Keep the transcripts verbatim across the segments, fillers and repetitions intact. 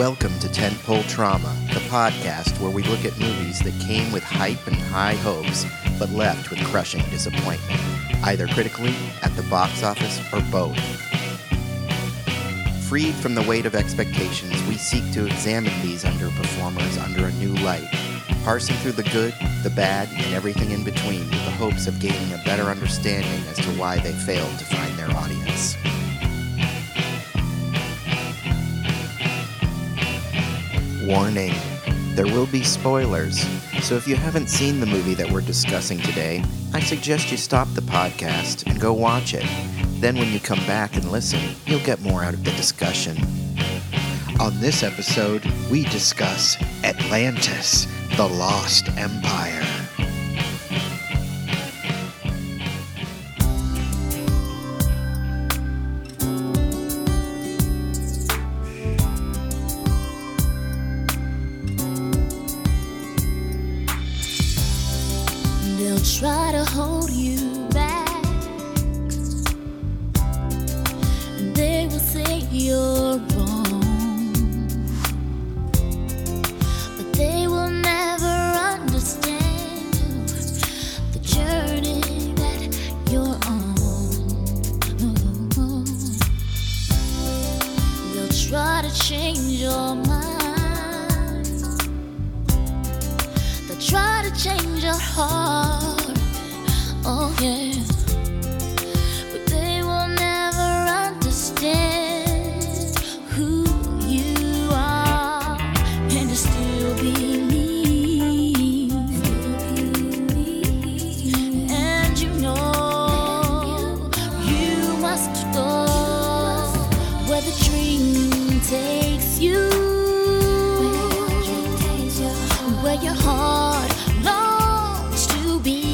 Welcome to Tentpole Trauma, the podcast where we look at movies that came with hype and high hopes, but left with crushing disappointment, either critically, at the box office, or both. Freed from the weight of expectations, we seek to examine these underperformers under a new light, parsing through the good, the bad, and everything in between with the hopes of gaining a better understanding as to why they failed to find their audience. Warning, there will be spoilers, so if you haven't seen the movie that we're discussing today, I suggest you stop the podcast and go watch it. Then when you come back and listen, you'll get more out of the discussion. On this episode, we discuss Atlantis, the Lost Empire. Try to hold you back, and they will say you're wrong, but they will never understand the journey that you're on. They'll try to change your mind, they'll try to change your heart. Oh yeah, but they will never understand who you are, and to still be me, and you know you must go where the dream takes you, where your heart longs to be.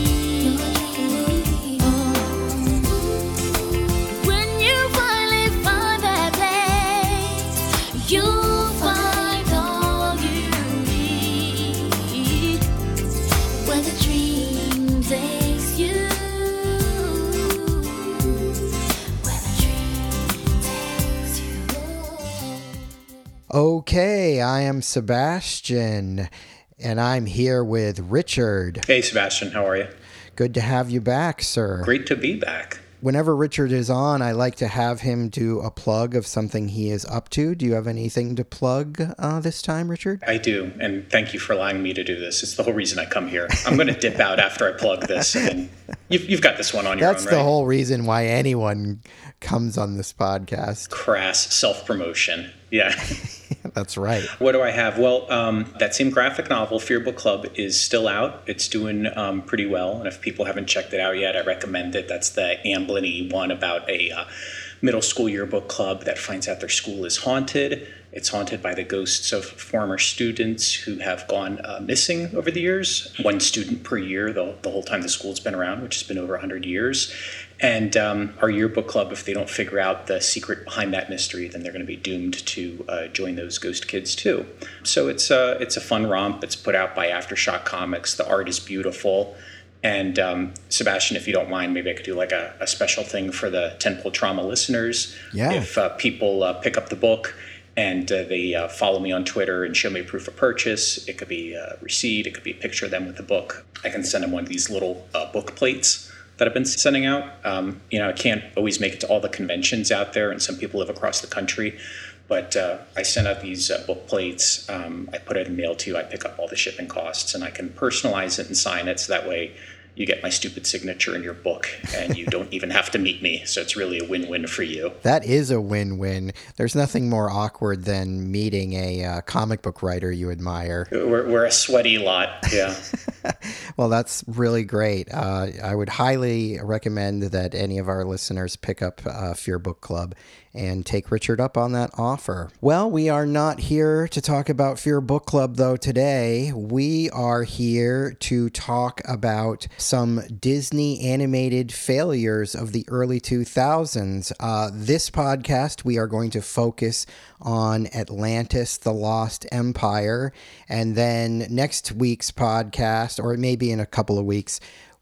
Okay, I am Sebastian, and I'm here with Richard. Hey, Sebastian, how are you? Good to have you back, sir. Great to be back. Whenever Richard is on, I like to have him do a plug of something he is up to. Do you have anything to plug uh, this time, Richard? I do, and thank you for allowing me to do this. It's the whole reason I come here. I'm going to dip out after I plug this, and you've, you've got this one on your That's own, right? That's the whole reason why anyone comes on this podcast. Crass self-promotion. Yeah. That's right. What do I have? Well, um, that same graphic novel, Fear Book Club, is still out. It's doing um, pretty well. And if people haven't checked it out yet, I recommend it. That's the Amblin-y one about a uh, middle school yearbook club that finds out their school is haunted. It's haunted by the ghosts of former students who have gone uh, missing over the years. One student per year, the, the whole time the school's been around, which has been over one hundred years. And um, our yearbook club, if they don't figure out the secret behind that mystery, then they're going to be doomed to uh, join those ghost kids too. So it's a, it's a fun romp. It's put out by Aftershock Comics. The art is beautiful. And um, Sebastian, if you don't mind, maybe I could do like a, a special thing for the Tentpole Trauma listeners. Yeah. If uh, people uh, pick up the book and uh, they uh, follow me on Twitter and show me proof of purchase, it could be a receipt, it could be a picture of them with the book. I can send them one of these little uh, book plates that I've been sending out. Um, you know, I can't always make it to all the conventions out there, and some people live across the country. But uh, I send out these uh, book plates. Um, I put it in mail to you. I pick up all the shipping costs, and I can personalize it and sign it, so that way you get my stupid signature in your book, and you don't even have to meet me. So it's really a win-win for you. That is a win-win. There's nothing more awkward than meeting a uh, comic book writer you admire. We're, we're a sweaty lot, yeah. Well, that's really great. Uh, I would highly recommend that any of our listeners pick up uh, Fear Book Club and take Richard up on that offer. Well, we are not here to talk about Fear Book Club, though, today. We are here to talk about some Disney animated failures of the early two thousands. Uh, this podcast, we are going to focus on Atlantis, the Lost Empire. And then next week's podcast, or maybe in a couple of weeks,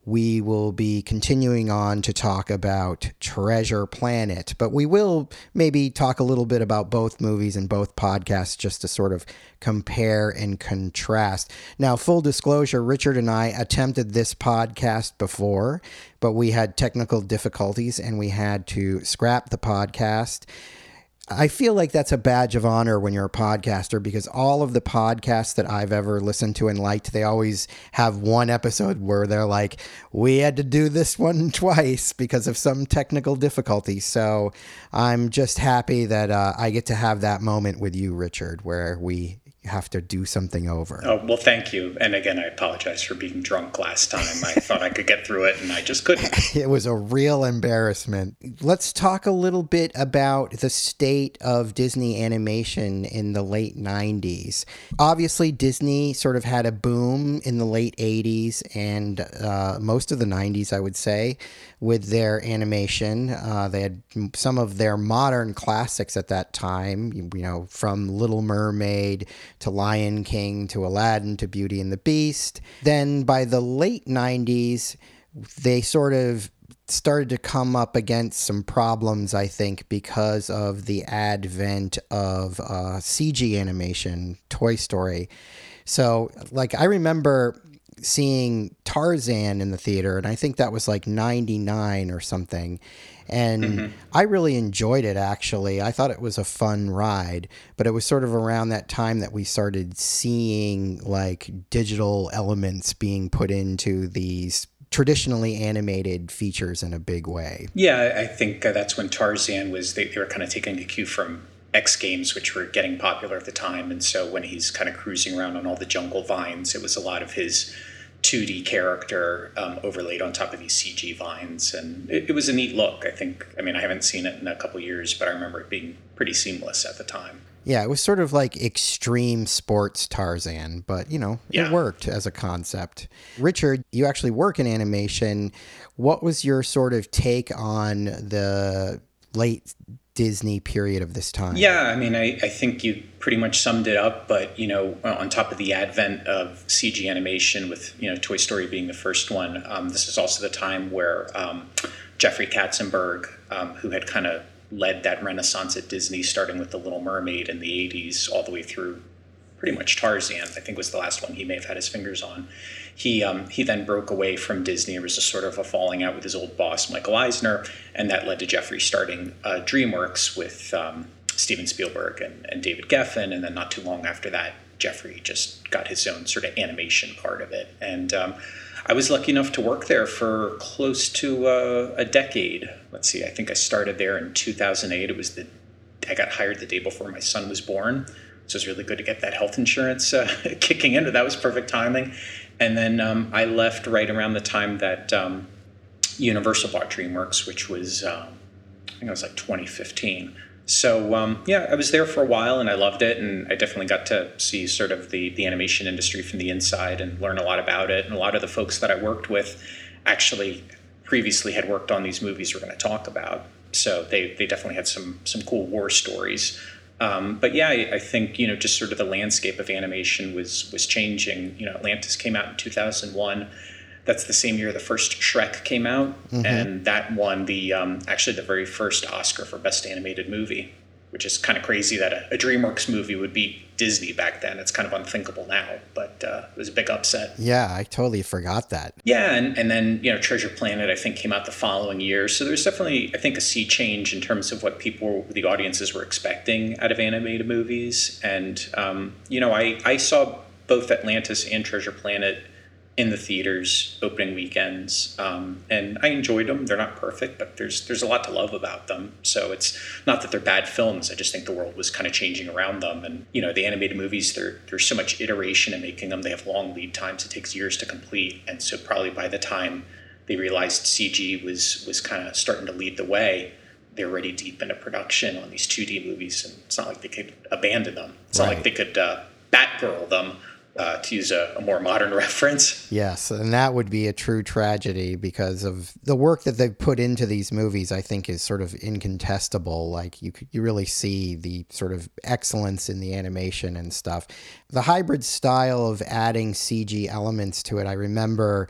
we will be continuing on to talk about Treasure Planet, but we will maybe talk a little bit about both movies and both podcasts just to sort of compare and contrast. Now, full disclosure, Richard and I attempted this podcast before, but we had technical difficulties and we had to scrap the podcast. I feel like that's a badge of honor when you're a podcaster, because all of the podcasts that I've ever listened to and liked, they always have one episode where they're like, we had to do this one twice because of some technical difficulty. So I'm just happy that uh, I get to have that moment with you, Richard, where we have to do something over. Oh, well, thank you. And again, I apologize for being drunk last time. I thought I could get through it and I just couldn't. It was a real embarrassment. Let's talk a little bit about the state of Disney animation in the late nineties. Obviously, Disney sort of had a boom in the late eighties and uh, most of the nineties, I would say, with their animation. Uh, they had some of their modern classics at that time, you know, from Little Mermaid to Lion King to Aladdin to Beauty and the Beast. Then by the late nineties, they sort of started to come up against some problems, I think, because of the advent of uh, C G animation, Toy Story. So, like, I remember seeing Tarzan in the theater, and I think that was like ninety-nine or something. And mm-hmm. I really enjoyed it, actually. I thought it was a fun ride, but it was sort of around that time that we started seeing like digital elements being put into these traditionally animated features in a big way. Yeah, I think uh, that's when Tarzan was, they, they were kind of taking a cue from X Games, which were getting popular at the time. And so when he's kind of cruising around on all the jungle vines, it was a lot of his two D character um, overlaid on top of these C G vines. And it, it was a neat look, I think. I mean, I haven't seen it in a couple years, but I remember it being pretty seamless at the time. Yeah, it was sort of like extreme sports Tarzan, but, you know, yeah. It worked as a concept. Richard, you actually work in animation. What was your sort of take on the late Disney period of this time? Yeah, I mean, I, I think you pretty much summed it up, but, you know, on top of the advent of C G animation with, you know, Toy Story being the first one, um, this is also the time where um, Jeffrey Katzenberg, um, who had kind of led that renaissance at Disney, starting with The Little Mermaid in the eighties all the way through pretty much Tarzan, I think was the last one he may have had his fingers on. He um, he then broke away from Disney. It was a sort of a falling out with his old boss, Michael Eisner, and that led to Jeffrey starting uh, DreamWorks with um, Steven Spielberg and, and David Geffen, and then not too long after that, Jeffrey just got his own sort of animation part of it. And um, I was lucky enough to work there for close to uh, a decade. Let's see, I think I started there in two thousand eight. It was the I got hired the day before my son was born. So it was really good to get that health insurance uh, kicking in. That was perfect timing. And then um, I left right around the time that um, Universal bought DreamWorks, which was, um, I think it was like twenty fifteen. So um, yeah, I was there for a while and I loved it. And I definitely got to see sort of the, the animation industry from the inside and learn a lot about it. And a lot of the folks that I worked with actually previously had worked on these movies we're going to talk about. So they, they definitely had some some cool war stories. Um, but yeah, I, I think, you know, just sort of the landscape of animation was was changing. You know, Atlantis came out in two thousand one. That's the same year the first Shrek came out. Mm-hmm. And that won the um, actually the very first Oscar for Best Animated Movie, which is kind of crazy that a, a DreamWorks movie would beat Disney back then. It's kind of unthinkable now, but uh, it was a big upset. Yeah, I totally forgot that. Yeah, and, and then, you know, Treasure Planet, I think, came out the following year. So there's definitely, I think, a sea change in terms of what people, the audiences were expecting out of animated movies. And, um, you know, I, I saw both Atlantis and Treasure Planet in the theaters opening weekends, um, and I enjoyed them. They're not perfect, but there's there's a lot to love about them. So it's not that they're bad films. I just think the world was kind of changing around them. And, you know, the animated movies, there there's so much iteration in making them. They have long lead times. It takes years to complete. And so probably by the time they realized C G was was kind of starting to lead the way, they were already deep into production on these two D movies. And it's not like they could abandon them. It's right. Not like they could uh, Batgirl them. Uh, to use a, a more modern reference. Yes, and that would be a true tragedy because of the work that they've put into these movies, I think, is sort of incontestable. Like, you you really see the sort of excellence in the animation and stuff. The hybrid style of adding C G elements to it, I remember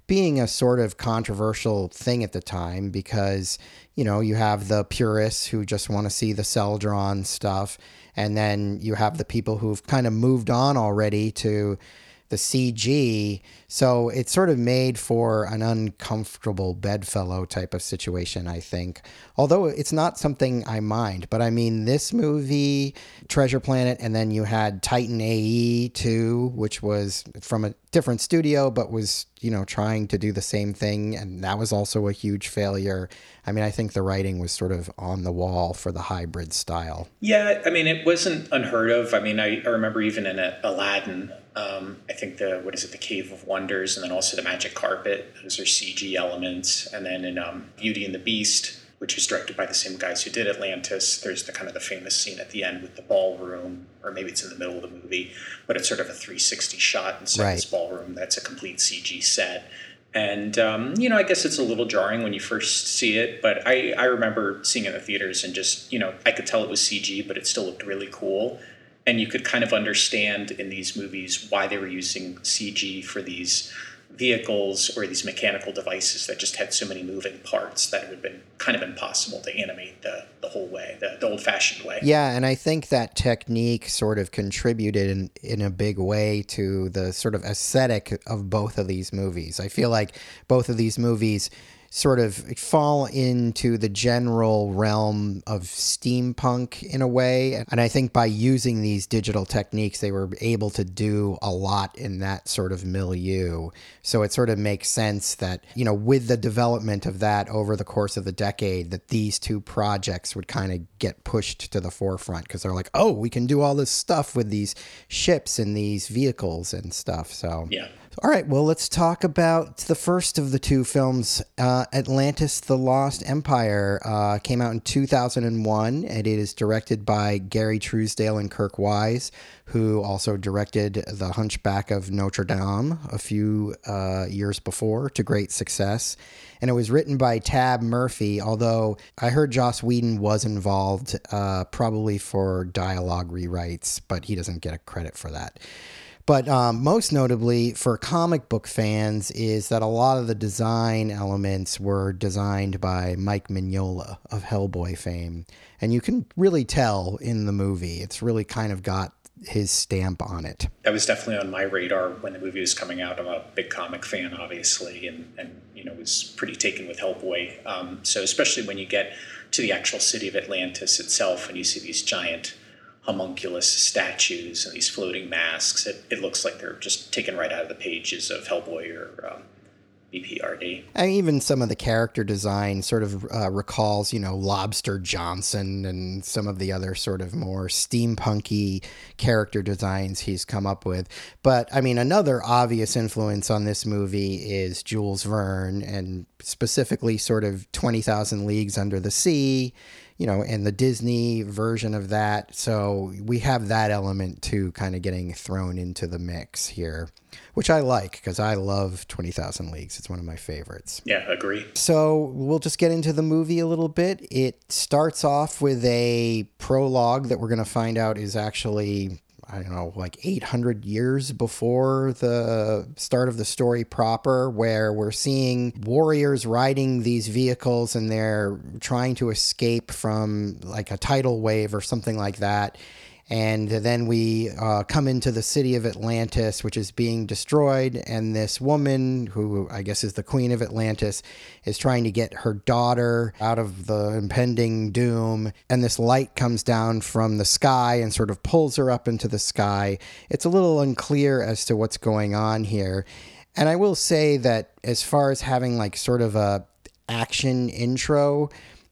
being a sort of controversial thing at the time because, you know, you have the purists who just want to see the cel-drawn stuff. And then you have the people who've kind of moved on already to the C G. So it's sort of made for an uncomfortable bedfellow type of situation, I think. Although it's not something I mind. But I mean, this movie, Treasure Planet, and then you had Titan A E too, which was from a different studio, but was, you know, trying to do the same thing. And that was also a huge failure. I mean, I think the writing was sort of on the wall for the hybrid style. Yeah, I mean, it wasn't unheard of. I mean, I, I remember even in a, Aladdin, um, I think the, what is it, the Cave of Wonders, and then also the Magic Carpet. Those are C G elements. And then in um, Beauty and the Beast, which was directed by the same guys who did Atlantis, there's the kind of the famous scene at the end with the ballroom, or maybe it's in the middle of the movie, but it's sort of a three sixty shot inside Right. this ballroom. That's a complete C G set. And, um, you know, I guess it's a little jarring when you first see it, but I, I remember seeing it in the theaters and just, you know, I could tell it was C G, but it still looked really cool. And you could kind of understand in these movies why they were using C G for these vehicles or these mechanical devices that just had so many moving parts that it would have been kind of impossible to animate the, the whole way, the, the old-fashioned way. Yeah, and I think that technique sort of contributed in, in a big way to the sort of aesthetic of both of these movies. I feel like both of these movies sort of fall into the general realm of steampunk in a way. And I think by using these digital techniques, they were able to do a lot in that sort of milieu. So it sort of makes sense that, you know, with the development of that over the course of the decade, that these two projects would kind of get pushed to the forefront because they're like, oh, we can do all this stuff with these ships and these vehicles and stuff. So Yeah. all right, well, let's talk about the first of the two films, uh, Atlantis, The Lost Empire. Uh, came out in two thousand one, and it is directed by Gary Truesdale and Kirk Wise, who also directed The Hunchback of Notre Dame a few uh, years before to great success. And it was written by Tab Murphy, although I heard Joss Whedon was involved, uh, probably for dialogue rewrites, but he doesn't get a credit for that. But um, most notably for comic book fans is that a lot of the design elements were designed by Mike Mignola of Hellboy fame. And you can really tell in the movie. It's really kind of got his stamp on it. That was definitely on my radar when the movie was coming out. I'm a big comic fan, obviously, and, and you know, was pretty taken with Hellboy. Um, so especially when you get to the actual city of Atlantis itself and you see these giant homunculus statues and these floating masks, it, it looks like they're just taken right out of the pages of Hellboy or um, B P R D. And even some of the character design sort of uh, recalls, you know, Lobster Johnson and some of the other sort of more steampunky character designs he's come up with. But, I mean, another obvious influence on this movie is Jules Verne, and specifically sort of twenty thousand Leagues Under the Sea, you know, and the Disney version of that. So we have that element too kind of getting thrown into the mix here, which I like because I love twenty thousand Leagues. It's one of my favorites. Yeah, agree. So we'll just get into the movie a little bit. It starts off with a prologue that we're going to find out is actually, I don't know, like eight hundred years before the start of the story proper, where we're seeing warriors riding these vehicles and they're trying to escape from like a tidal wave or something like that. And then we uh, come into the city of Atlantis, which is being destroyed. And this woman, who I guess is the queen of Atlantis, is trying to get her daughter out of the impending doom. And this light comes down from the sky and sort of pulls her up into the sky. It's a little unclear as to what's going on here. And I will say that as far as having like sort of a action intro,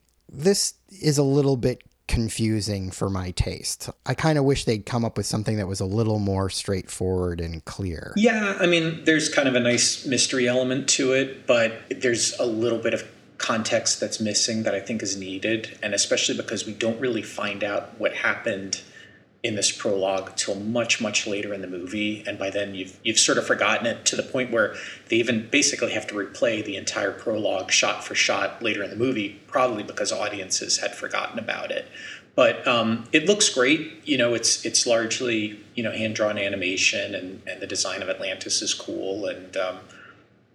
this is a little bit confusing for my taste. I kind of wish they'd come up with something that was a little more straightforward and clear. Yeah, I mean, there's kind of a nice mystery element to it, but there's a little bit of context that's missing that I think is needed, and especially because we don't really find out what happened in this prologue till much, much later in the movie, and by then you've you've sort of forgotten it to the point where they even basically have to replay the entire prologue shot for shot later in the movie, probably because audiences had forgotten about it. But um, it looks great. You know, it's it's largely, you know, hand-drawn animation, and, and the design of Atlantis is cool, and um,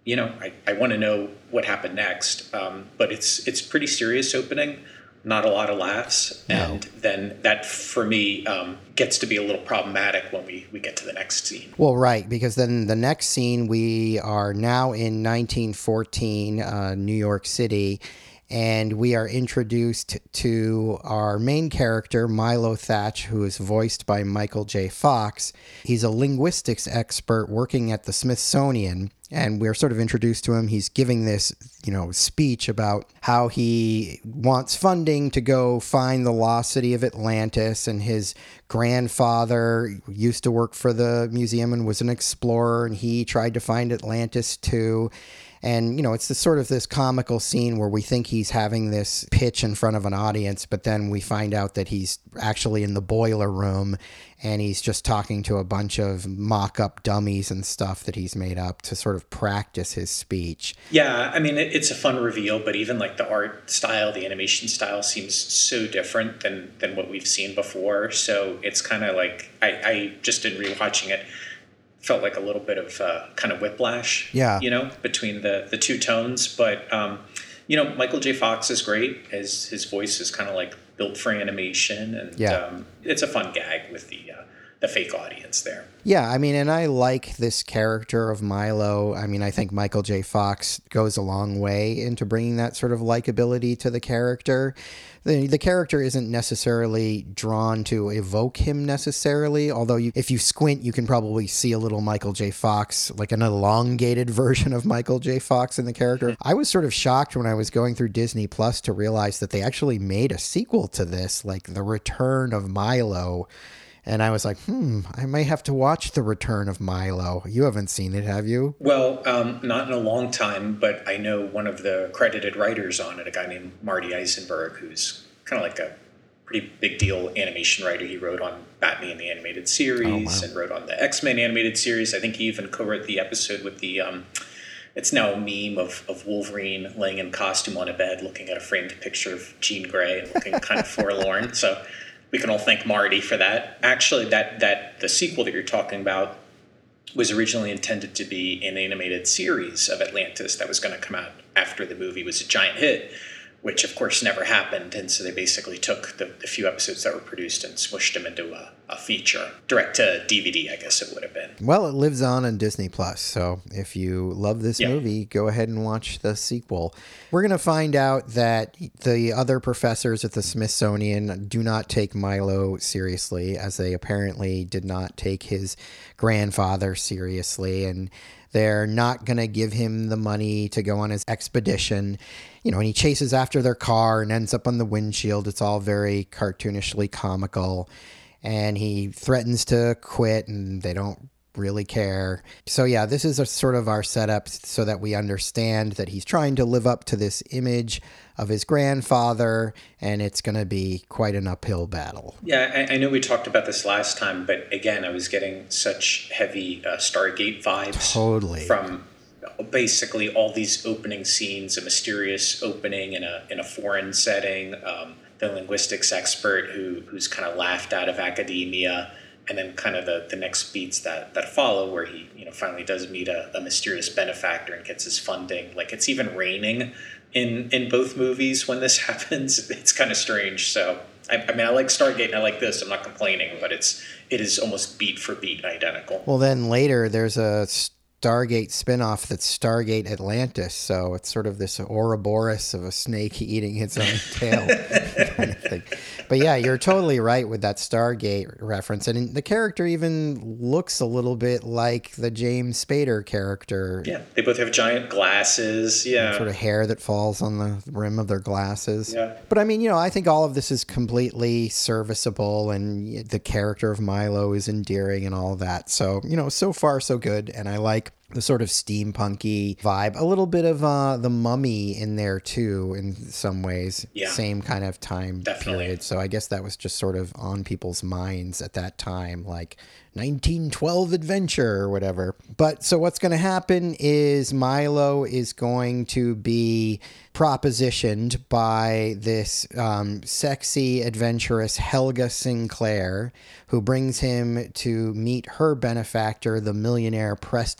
you know, I, I want to know what happened next. Um, but it's it's pretty serious opening, not a lot of laughs. No. And then that, for me, um, gets to be a little problematic when we, we get to the next scene. Well, right, because then the next scene, we are now in nineteen fourteen, uh, New York City, and we are introduced to our main character, Milo Thatch, who is voiced by Michael J. Fox. He's a linguistics expert working at the Smithsonian, and we're sort of introduced to him. He's giving this, you know, speech about how he wants funding to go find the lost city of Atlantis, and his grandfather used to work for the museum and was an explorer, and he tried to find Atlantis too. And, you know, it's this sort of this comical scene where we think he's having this pitch in front of an audience, but then we find out that he's actually in the boiler room and he's just talking to a bunch of mock-up dummies and stuff that he's made up to sort of practice his speech. Yeah, I mean, it, it's a fun reveal, but even like the art style, the animation style seems so different than, than what we've seen before. So it's kind of like, I, I just in rewatching it, felt like a little bit of uh, kind of whiplash, yeah. you know, between the, the two tones. But, um, you know, Michael J. Fox is great. His, his voice is kind of like built for animation. And yeah. um, it's a fun gag with the uh, the fake audience there. Yeah, I mean, and I like this character of Milo. I mean, I think Michael J. Fox goes a long way into bringing that sort of likability to the character. The, the character isn't necessarily drawn to evoke him necessarily, although you, if you squint, you can probably see a little Michael J. Fox, like an elongated version of Michael J. Fox in the character. I was sort of shocked when I was going through Disney Plus to realize that they actually made a sequel to this, like The Return of Milo. And I was like, hmm, I may have to watch The Return of Milo. You haven't seen it, have you? Well, um, not in a long time, but I know one of the credited writers on it, a guy named Marty Eisenberg, who's kind of like a pretty big deal animation writer. He wrote on Batman the Animated Series oh, wow. and wrote on the X-Men Animated Series. I think he even co-wrote the episode with the... Um, it's now a meme of, of Wolverine laying in costume on a bed looking at a framed picture of Jean Grey and looking kind of forlorn. So... we can all thank Marty for that. Actually, that that the sequel that you're talking about was originally intended to be an animated series of Atlantis that was going to come out after the movie was a giant hit, which of course never happened. And so they basically took the, the few episodes that were produced and smushed them into a, a feature. Direct to D V D, I guess it would have been. Well, it lives on on Disney Plus, so if you love this yeah. movie, go ahead and watch the sequel. We're going to find out that the other professors at the Smithsonian do not take Milo seriously, as they apparently did not take his grandfather seriously, and they're not going to give him the money to go on his expedition. You know, and he chases after their car and ends up on the windshield. It's all very cartoonishly comical. And he threatens to quit, and they don't really care. So yeah, this is a sort of our setup so that we understand that he's trying to live up to this image of his grandfather, and it's going to be quite an uphill battle. Yeah, I, I know we talked about this last time, but again, I was getting such heavy uh, Stargate vibes. Totally. From basically all these opening scenes, a mysterious opening in a in a foreign setting, um, the linguistics expert who who's kind of laughed out of academia, and then kind of the, the next beats that, that follow where he, you know, finally does meet a, a mysterious benefactor and gets his funding. Like, it's even raining in, in both movies when this happens. It's kind of strange. So, I, I mean, I like Stargate and I like this. I'm not complaining, but it's it is almost beat for beat identical. Well, then later there's a Stargate spinoff that's Stargate Atlantis, so it's sort of this Ouroboros of a snake eating its own tail kind of thing. But yeah, you're totally right with that Stargate reference, and the character even looks a little bit like the James Spader character. Yeah, they both have giant glasses. Yeah, sort of hair that falls on the rim of their glasses. Yeah. But I mean, you know, I think all of this is completely serviceable, and the character of Milo is endearing and all that. So, you know, so far so good, and I like the sort of steampunky vibe, a little bit of uh, the Mummy in there too, in some ways. Yeah. Same kind of time Definitely. period. So I guess that was just sort of on people's minds at that time, like nineteen twelve adventure or whatever. But so what's going to happen is Milo is going to be propositioned by this um, sexy, adventurous Helga Sinclair, who brings him to meet her benefactor, the millionaire Preston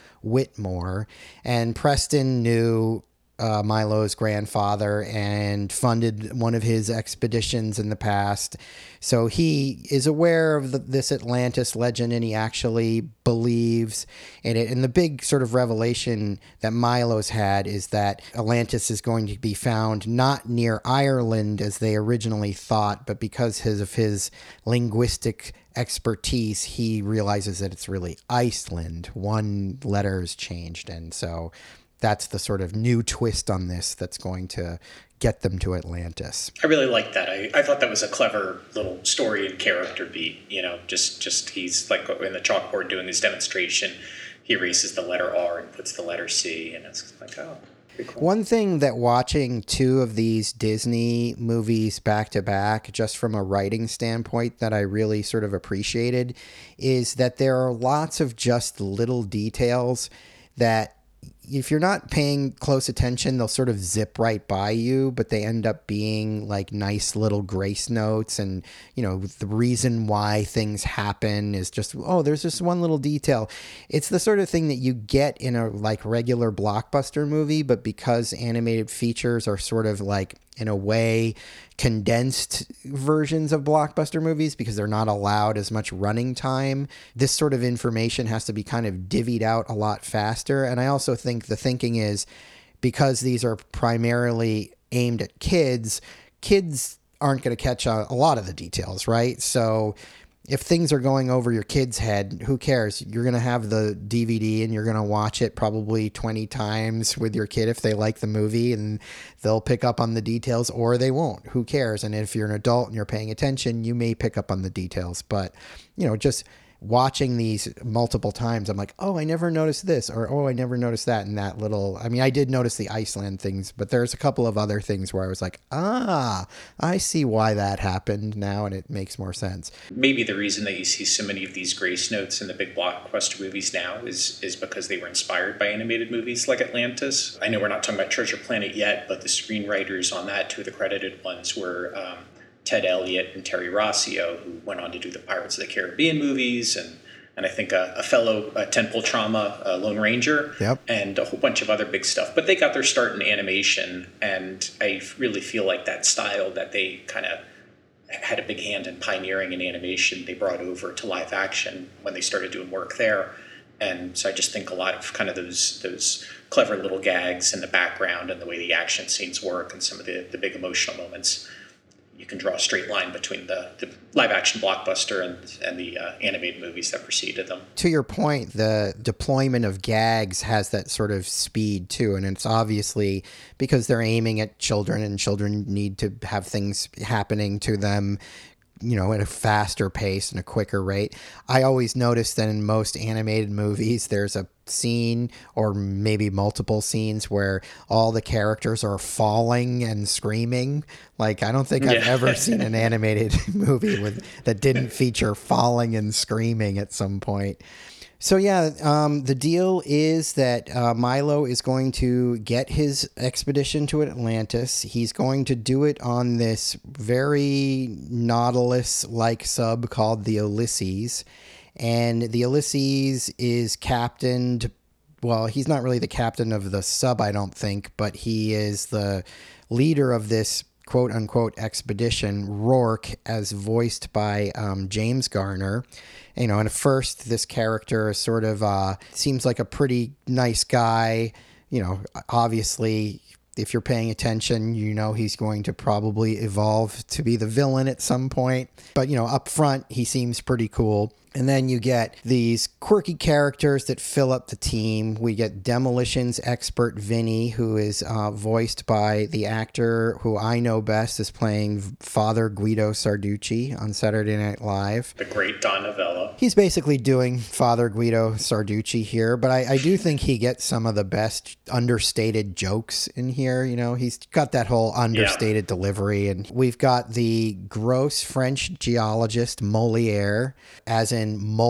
Whitmore. And Preston knew uh, Milo's grandfather and funded one of his expeditions in the past. So he is aware of the, this Atlantis legend, and he actually believes in it. And the big sort of revelation that Milo's had is that Atlantis is going to be found not near Ireland as they originally thought, but because his, of his linguistic expertise, he realizes that it's really Iceland. One letter is changed, and so that's the sort of new twist on this that's going to get them to Atlantis. I really liked that. I, I thought that was a clever little story and character beat. You know, just, just he's like in the chalkboard doing his demonstration. He erases the letter R and puts the letter C, and it's like, oh, pretty cool. One thing that watching two of these Disney movies back to back, just from a writing standpoint, that I really sort of appreciated is that there are lots of just little details that if you're not paying close attention, they'll sort of zip right by you, but they end up being like nice little grace notes. And, you know, the reason why things happen is just, oh, there's just one little detail. It's the sort of thing that you get in a like regular blockbuster movie, but because animated features are sort of like, in a way, condensed versions of blockbuster movies because they're not allowed as much running time, this sort of information has to be kind of divvied out a lot faster. And I also think the thinking is because these are primarily aimed at kids, kids aren't going to catch a, a lot of the details, right? So if things are going over your kid's head, who cares? You're going to have the D V D and you're going to watch it probably twenty times with your kid if they like the movie, and they'll pick up on the details or they won't. Who cares? And if you're an adult and you're paying attention, you may pick up on the details. But, you know, just watching these multiple times, I'm like, oh, I never noticed this, or, oh, I never noticed that. And that little, I mean, I did notice the Iceland things, but there's a couple of other things where I was like, ah, I see why that happened now. And it makes more sense. Maybe the reason that you see so many of these grace notes in the big blockbuster movies now is, is because they were inspired by animated movies like Atlantis. I know we're not talking about Treasure Planet yet, but the screenwriters on that, two of the credited ones were, um, Ted Elliott and Terry Rossio, who went on to do the Pirates of the Caribbean movies, and and I think a, a fellow uh, tentpole trauma, uh, Lone Ranger, yep. and a whole bunch of other big stuff. But they got their start in animation, and I really feel like that style that they kind of had a big hand in pioneering in animation, they brought over to live action when they started doing work there. And so I just think a lot of kind of those those clever little gags in the background and the way the action scenes work and some of the, the big emotional moments, you can draw a straight line between the, the live-action blockbuster and, and the uh, animated movies that preceded them. To your point, the deployment of gags has that sort of speed, too, and it's obviously because they're aiming at children, and children need to have things happening to them, you know, at a faster pace and a quicker rate. I always notice that in most animated movies, there's a scene or maybe multiple scenes where all the characters are falling and screaming. Like, I don't think I've yeah. ever seen an animated movie with that didn't feature falling and screaming at some point. So yeah, um, the deal is that uh, Milo is going to get his expedition to Atlantis. He's going to do it on this very Nautilus-like sub called the Ulysses. And the Ulysses is captained, well, he's not really the captain of the sub, I don't think, but he is the leader of this quote-unquote expedition, Rourke, as voiced by um, James Garner. You know, and at first, this character is sort of uh, seems like a pretty nice guy. You know, obviously, if you're paying attention, you know he's going to probably evolve to be the villain at some point. But, you know, up front, he seems pretty cool. And then you get these quirky characters that fill up the team. We get demolitions expert Vinny, who is uh, voiced by the actor who I know best is playing Father Guido Sarducci on Saturday Night Live. The great Don Novello. He's basically doing Father Guido Sarducci here, but I, I do think he gets some of the best understated jokes in here. You know, he's got that whole understated yeah. delivery. And we've got the gross French geologist Molière, as in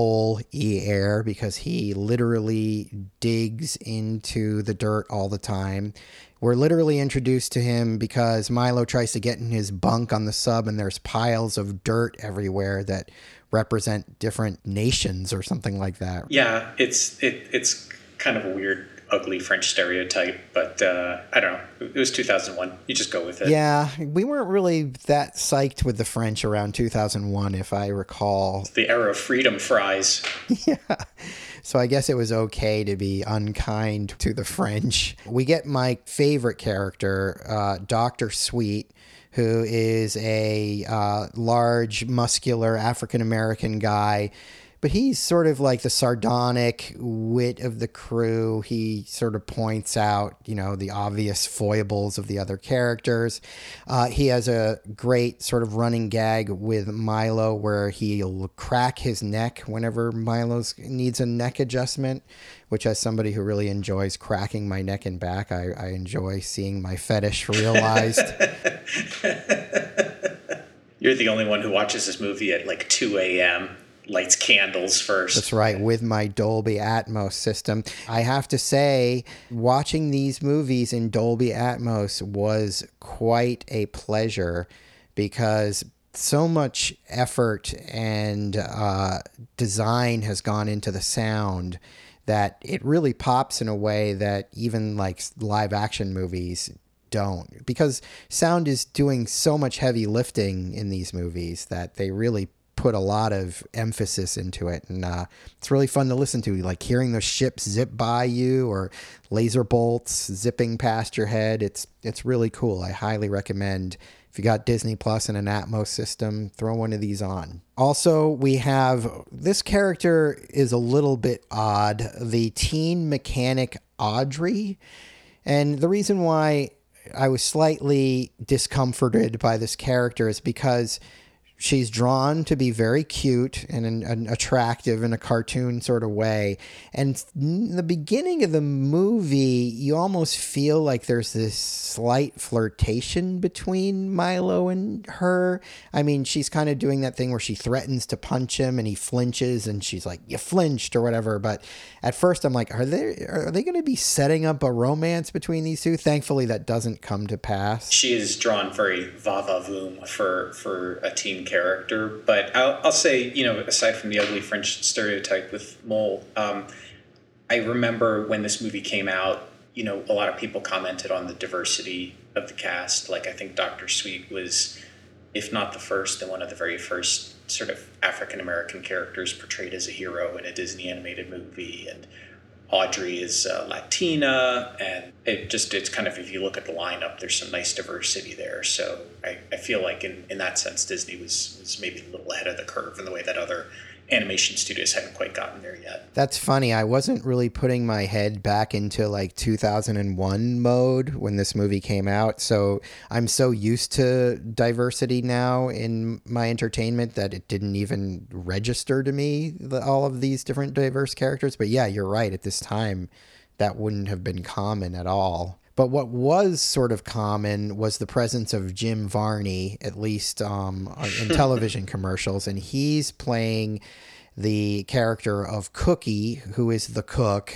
Mole-E-Air, because he literally digs into the dirt all the time. We're literally introduced to him because Milo tries to get in his bunk on the sub, and there's piles of dirt everywhere that represent different nations or something like that. Yeah, it's it, it's kind of a weird, ugly French stereotype, but uh, I don't know. It was two thousand one. You just go with it. Yeah, we weren't really that psyched with the French around two thousand one, if I recall. It's the era of freedom fries. Yeah. So I guess it was okay to be unkind to the French. We get my favorite character, uh, Doctor Sweet, who is a uh, large, muscular African-American guy. But he's sort of like the sardonic wit of the crew. He sort of points out, you know, the obvious foibles of the other characters. Uh, he has a great sort of running gag with Milo where he'll crack his neck whenever Milo needs a neck adjustment, which as somebody who really enjoys cracking my neck and back, I, I enjoy seeing my fetish realized. You're the only one who watches this movie at like two a.m., lights candles first. That's right, with my Dolby Atmos system. I have to say, watching these movies in Dolby Atmos was quite a pleasure because so much effort and uh, design has gone into the sound that it really pops in a way that even like live action movies don't, because sound is doing so much heavy lifting in these movies that they really put a lot of emphasis into it, and uh, it's really fun to listen to, like hearing those ships zip by you or laser bolts zipping past your head. It's it's really cool. I highly recommend, if you got Disney Plus and an Atmos system, throw one of these on. Also, we have, this character is a little bit odd, the teen mechanic Audrey, and the reason why I was slightly discomforted by this character is because she's drawn to be very cute and, and attractive in a cartoon sort of way. And in the beginning of the movie, you almost feel like there's this slight flirtation between Milo and her. I mean, she's kind of doing that thing where she threatens to punch him and he flinches and she's like, you flinched or whatever. But at first I'm like, are they, are they going to be setting up a romance between these two? Thankfully, that doesn't come to pass. She is drawn very va-va-voom for, for a teen character, but I'll, I'll say, you know, aside from the ugly French stereotype with Mole, um, I remember when this movie came out, you know, a lot of people commented on the diversity of the cast. Like, I think Doctor Sweet was, if not the first, then one of the very first sort of African-American characters portrayed as a hero in a Disney animated movie, and Audrey is uh, Latina, and it just, it's kind of, if you look at the lineup, there's some nice diversity there. So I, I feel like in, in that sense, Disney was, was maybe a little ahead of the curve in the way that other animation studios hadn't quite gotten there yet. That's funny. I wasn't really putting my head back into like two thousand one mode when this movie came out. So I'm so used to diversity now in my entertainment that it didn't even register to me, the, all of these different diverse characters. But yeah, you're right. At this time, that wouldn't have been common at all. But what was sort of common was the presence of Jim Varney, at least um, in television commercials. And he's playing the character of Cookie, who is the cook,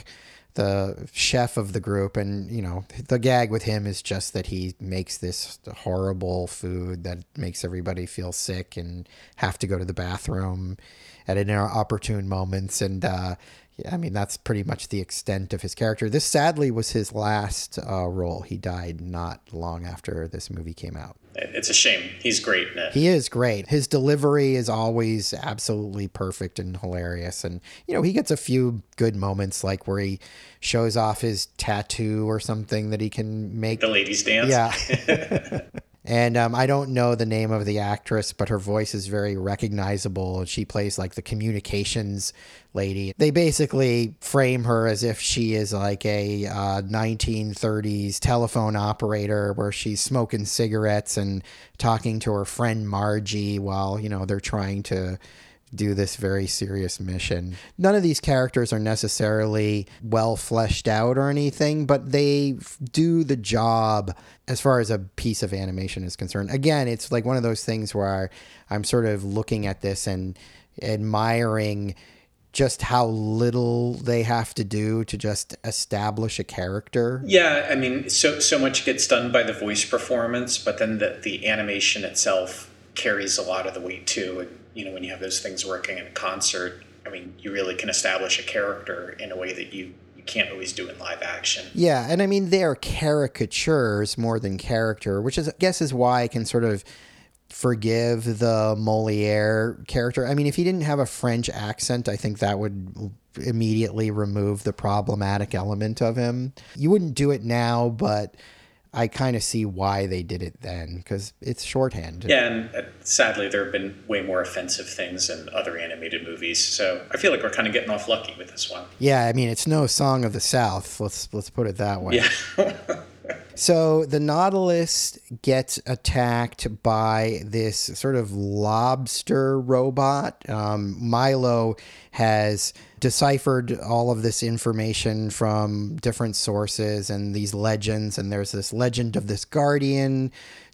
the chef of the group. And, you know, the gag with him is just that he makes this horrible food that makes everybody feel sick and have to go to the bathroom at inopportune moments. And, uh, yeah, I mean, that's pretty much the extent of his character. This, sadly, was his last uh, role. He died not long after this movie came out. It's a shame. He's great in it. He is great. His delivery is always absolutely perfect and hilarious. And, you know, he gets a few good moments, like where he shows off his tattoo or something that he can make. The ladies dance. Yeah. And um, I don't know the name of the actress, but her voice is very recognizable. She plays like the communications lady. They basically frame her as if she is like a uh, nineteen thirties telephone operator where she's smoking cigarettes and talking to her friend Margie while, you know, they're trying to do this very serious mission. None of these characters are necessarily well fleshed out or anything, but they do the job as far as a piece of animation is concerned. Again, it's like one of those things where I'm sort of looking at this and admiring just how little they have to do to just establish a character. Yeah, I mean, so so much gets done by the voice performance, but then the, the animation itself carries a lot of the weight too. And, you know, when you have those things working in concert, I mean, you really can establish a character in a way that you, you can't always do in live action. Yeah, and I mean, they're caricatures more than character, which is, I guess, is why I can sort of forgive the Moliere character. I mean, if he didn't have a French accent, I think that would immediately remove the problematic element of him. You wouldn't do it now, but I kind of see why they did it then, because it's shorthand. Yeah, and uh, sadly, there have been way more offensive things in other animated movies, so I feel like we're kind of getting off lucky with this one. Yeah, I mean, it's no Song of the South. Let's let's put it that way. Yeah. So the Nautilus gets attacked by this sort of lobster robot. Um, Milo has deciphered all of this information from different sources and these legends. And there's this legend of this guardian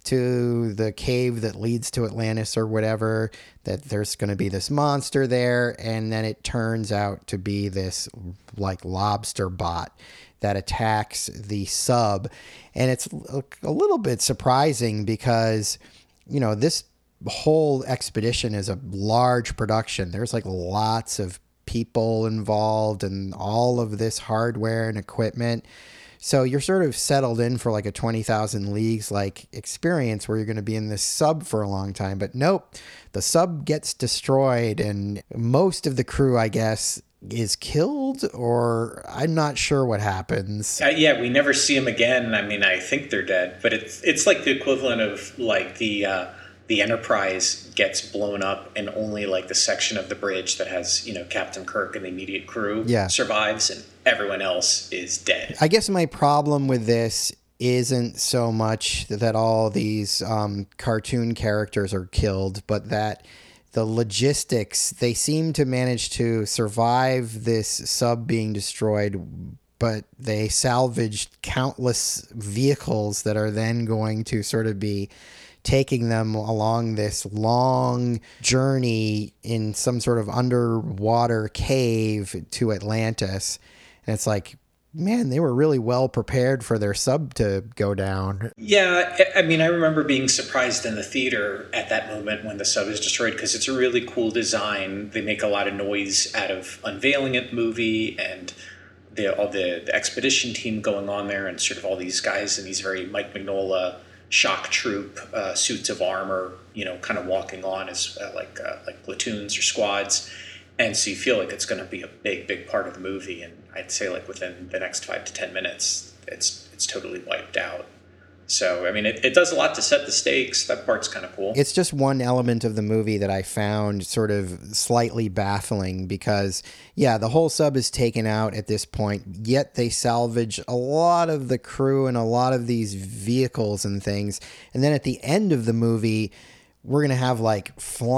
to the cave that leads to Atlantis or whatever, that there's going to be this monster there. And then it turns out to be this like lobster bot that attacks the sub. And it's a little bit surprising because, you know, this whole expedition is a large production. There's like lots of people involved and all of this hardware and equipment. So you're sort of settled in for like a twenty thousand Leagues like experience where you're going to be in this sub for a long time. But nope, the sub gets destroyed and most of the crew, I guess, is killed, or I'm not sure what happens. Uh, yeah, we never see them again. I mean, I think they're dead, but it's it's like the equivalent of like the uh, the Enterprise gets blown up and only like the section of the bridge that has, you know, Captain Kirk and the immediate crew yeah. survives and everyone else is dead. I guess my problem with this isn't so much that all these um, cartoon characters are killed, but that the logistics, they seem to manage to survive this sub being destroyed, but they salvaged countless vehicles that are then going to sort of be taking them along this long journey in some sort of underwater cave to Atlantis. And it's like, man, they were really well prepared for their sub to go down. Yeah, I mean, I remember being surprised in the theater at that moment when the sub is destroyed because it's a really cool design. They make a lot of noise out of unveiling it movie and the all the, the expedition team going on there and sort of all these guys in these very Mike Mignola shock troop uh, suits of armor, you know, kind of walking on as uh, like uh, like platoons or squads. And so you feel like it's going to be a big, big part of the movie. And I'd say like within the next five to ten minutes, it's it's totally wiped out. So, I mean, it, it does a lot to set the stakes. That part's kind of cool. It's just one element of the movie that I found sort of slightly baffling because, yeah, the whole sub is taken out at this point, yet they salvage a lot of the crew and a lot of these vehicles and things. And then at the end of the movie, we're going to have like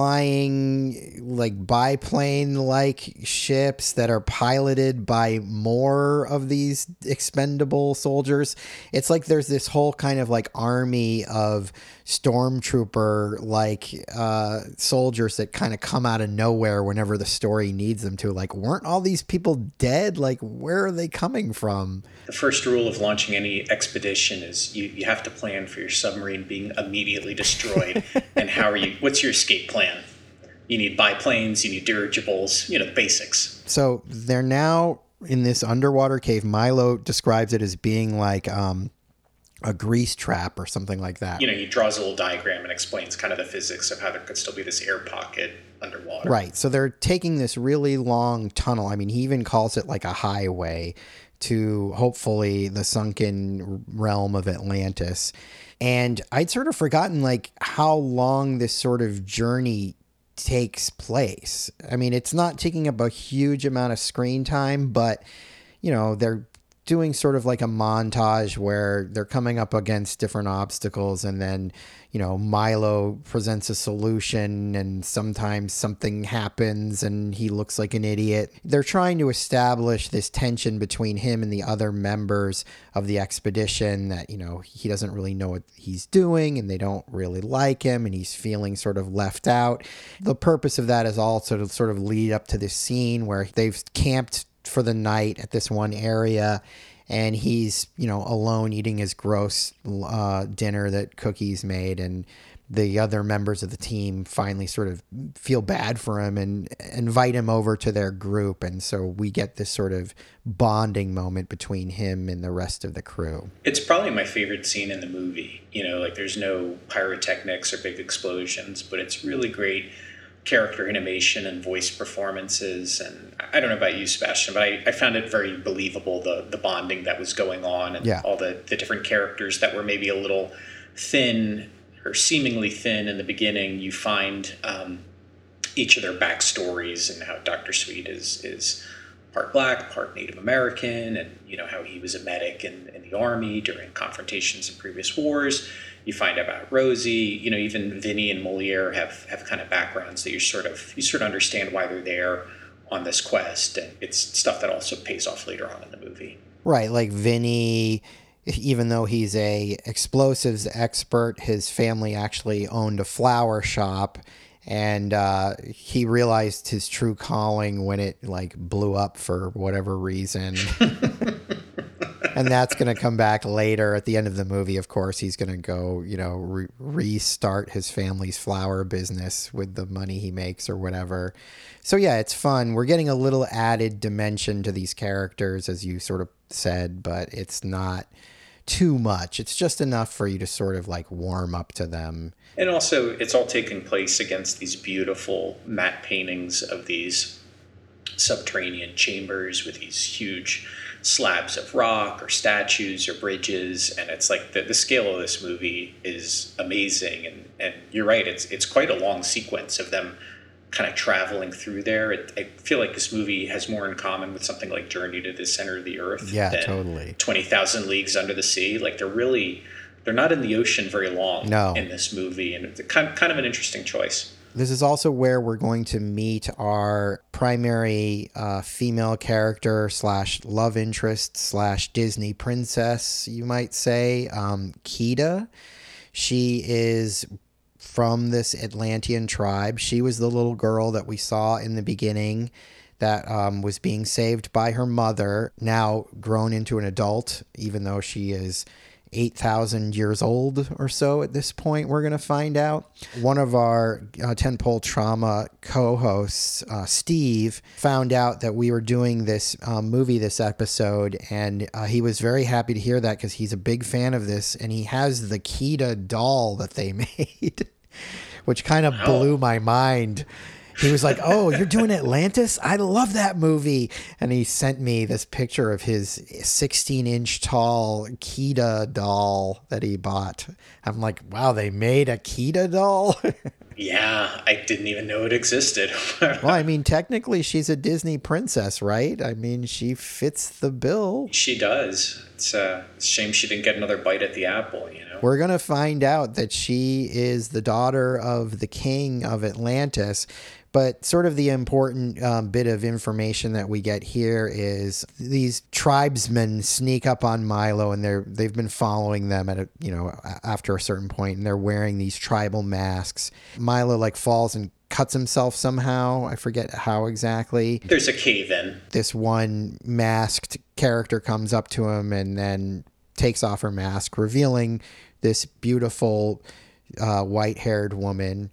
flying, like biplane like ships that are piloted by more of these expendable soldiers. It's like there's this whole kind of like army of stormtrooper like uh, soldiers that kind of come out of nowhere whenever the story needs them to. Like, weren't all these people dead? Like, where are they coming from? The first rule of launching any expedition is you, you have to plan for your submarine being immediately destroyed. And how are you, what's your escape plan? You need biplanes, you need dirigibles, you know, the basics. So they're now in this underwater cave. Milo describes it as being like um, a grease trap or something like that. You know, he draws a little diagram and explains kind of the physics of how there could still be this air pocket underwater. Right. So they're taking this really long tunnel. I mean, he even calls it like a highway to hopefully the sunken realm of Atlantis. And I'd sort of forgotten like how long this sort of journey takes place. I mean, it's not taking up a huge amount of screen time, but, you know, they're doing sort of like a montage where they're coming up against different obstacles and then, you know, Milo presents a solution and sometimes something happens and he looks like an idiot. They're trying to establish this tension between him and the other members of the expedition that, you know, he doesn't really know what he's doing and they don't really like him and he's feeling sort of left out. The purpose of that is also to sort of lead up to this scene where they've camped for the night at this one area and he's, you know, alone eating his gross uh, dinner that Cookie's made. And the other members of the team finally sort of feel bad for him and invite him over to their group. And so we get this sort of bonding moment between him and the rest of the crew. It's probably my favorite scene in the movie. You know, like there's no pyrotechnics or big explosions, but it's really great character animation and voice performances. And I don't know about you, Sebastian, but I, I found it very believable, the the bonding that was going on and yeah. all the, the different characters that were maybe a little thin or seemingly thin in the beginning. You find um, each of their backstories and how Doctor Sweet is is part black, part Native American, and you know how he was a medic in, in the army during confrontations in previous wars. You find out about Rosie. You know, even Vinny and Moliere have have kind of backgrounds that you sort of you sort of understand why they're there on this quest, and it's stuff that also pays off later on in the movie. Right, like Vinny, even though he's a explosives expert, his family actually owned a flower shop, and uh, he realized his true calling when it like blew up for whatever reason. And that's going to come back later at the end of the movie. Of course, he's going to go, you know, re- restart his family's flower business with the money he makes or whatever. So yeah, it's fun. We're getting a little added dimension to these characters, as you sort of said, but it's not too much. It's just enough for you to sort of like warm up to them. And also, it's all taking place against these beautiful matte paintings of these subterranean chambers with these huge slabs of rock or statues or bridges. And it's like the, the scale of this movie is amazing. And, and you're right, it's it's quite a long sequence of them kind of traveling through there. It, I feel like this movie has more in common with something like Journey to the Center of the Earth yeah, than totally. twenty thousand Leagues Under the Sea. Like they're really, they're not in the ocean very long no. in this movie. And it's kind, kind of an interesting choice. This is also where we're going to meet our primary uh, female character slash love interest slash Disney princess, you might say, um, Kida. She is from this Atlantean tribe. She was the little girl that we saw in the beginning that um, was being saved by her mother, now grown into an adult, even though she is eight thousand years old or so at this point, we're going to find out. One of our uh, Tentpole Trauma co-hosts, uh, Steve, found out that we were doing this um, movie this episode, and uh, he was very happy to hear that because he's a big fan of this, and he has the Kida doll that they made, which kind of blew my mind. He was like, oh, you're doing Atlantis? I love that movie. And he sent me this picture of his sixteen inch tall Kida doll that he bought. I'm like, wow, they made a Kida doll? Yeah, I didn't even know it existed. Well, I mean, technically she's a Disney princess, right? I mean, she fits the bill. She does. It's a shame she didn't get another bite at the apple, you know? We're going to find out that she is the daughter of the king of Atlantis. But sort of the important um, bit of information that we get here is these tribesmen sneak up on Milo, and they're they've been following them at a you know after a certain point, and they're wearing these tribal masks. Milo like falls and cuts himself somehow. I forget how exactly. There's a cave in. This one masked character comes up to him and then takes off her mask, revealing this beautiful uh, white-haired woman.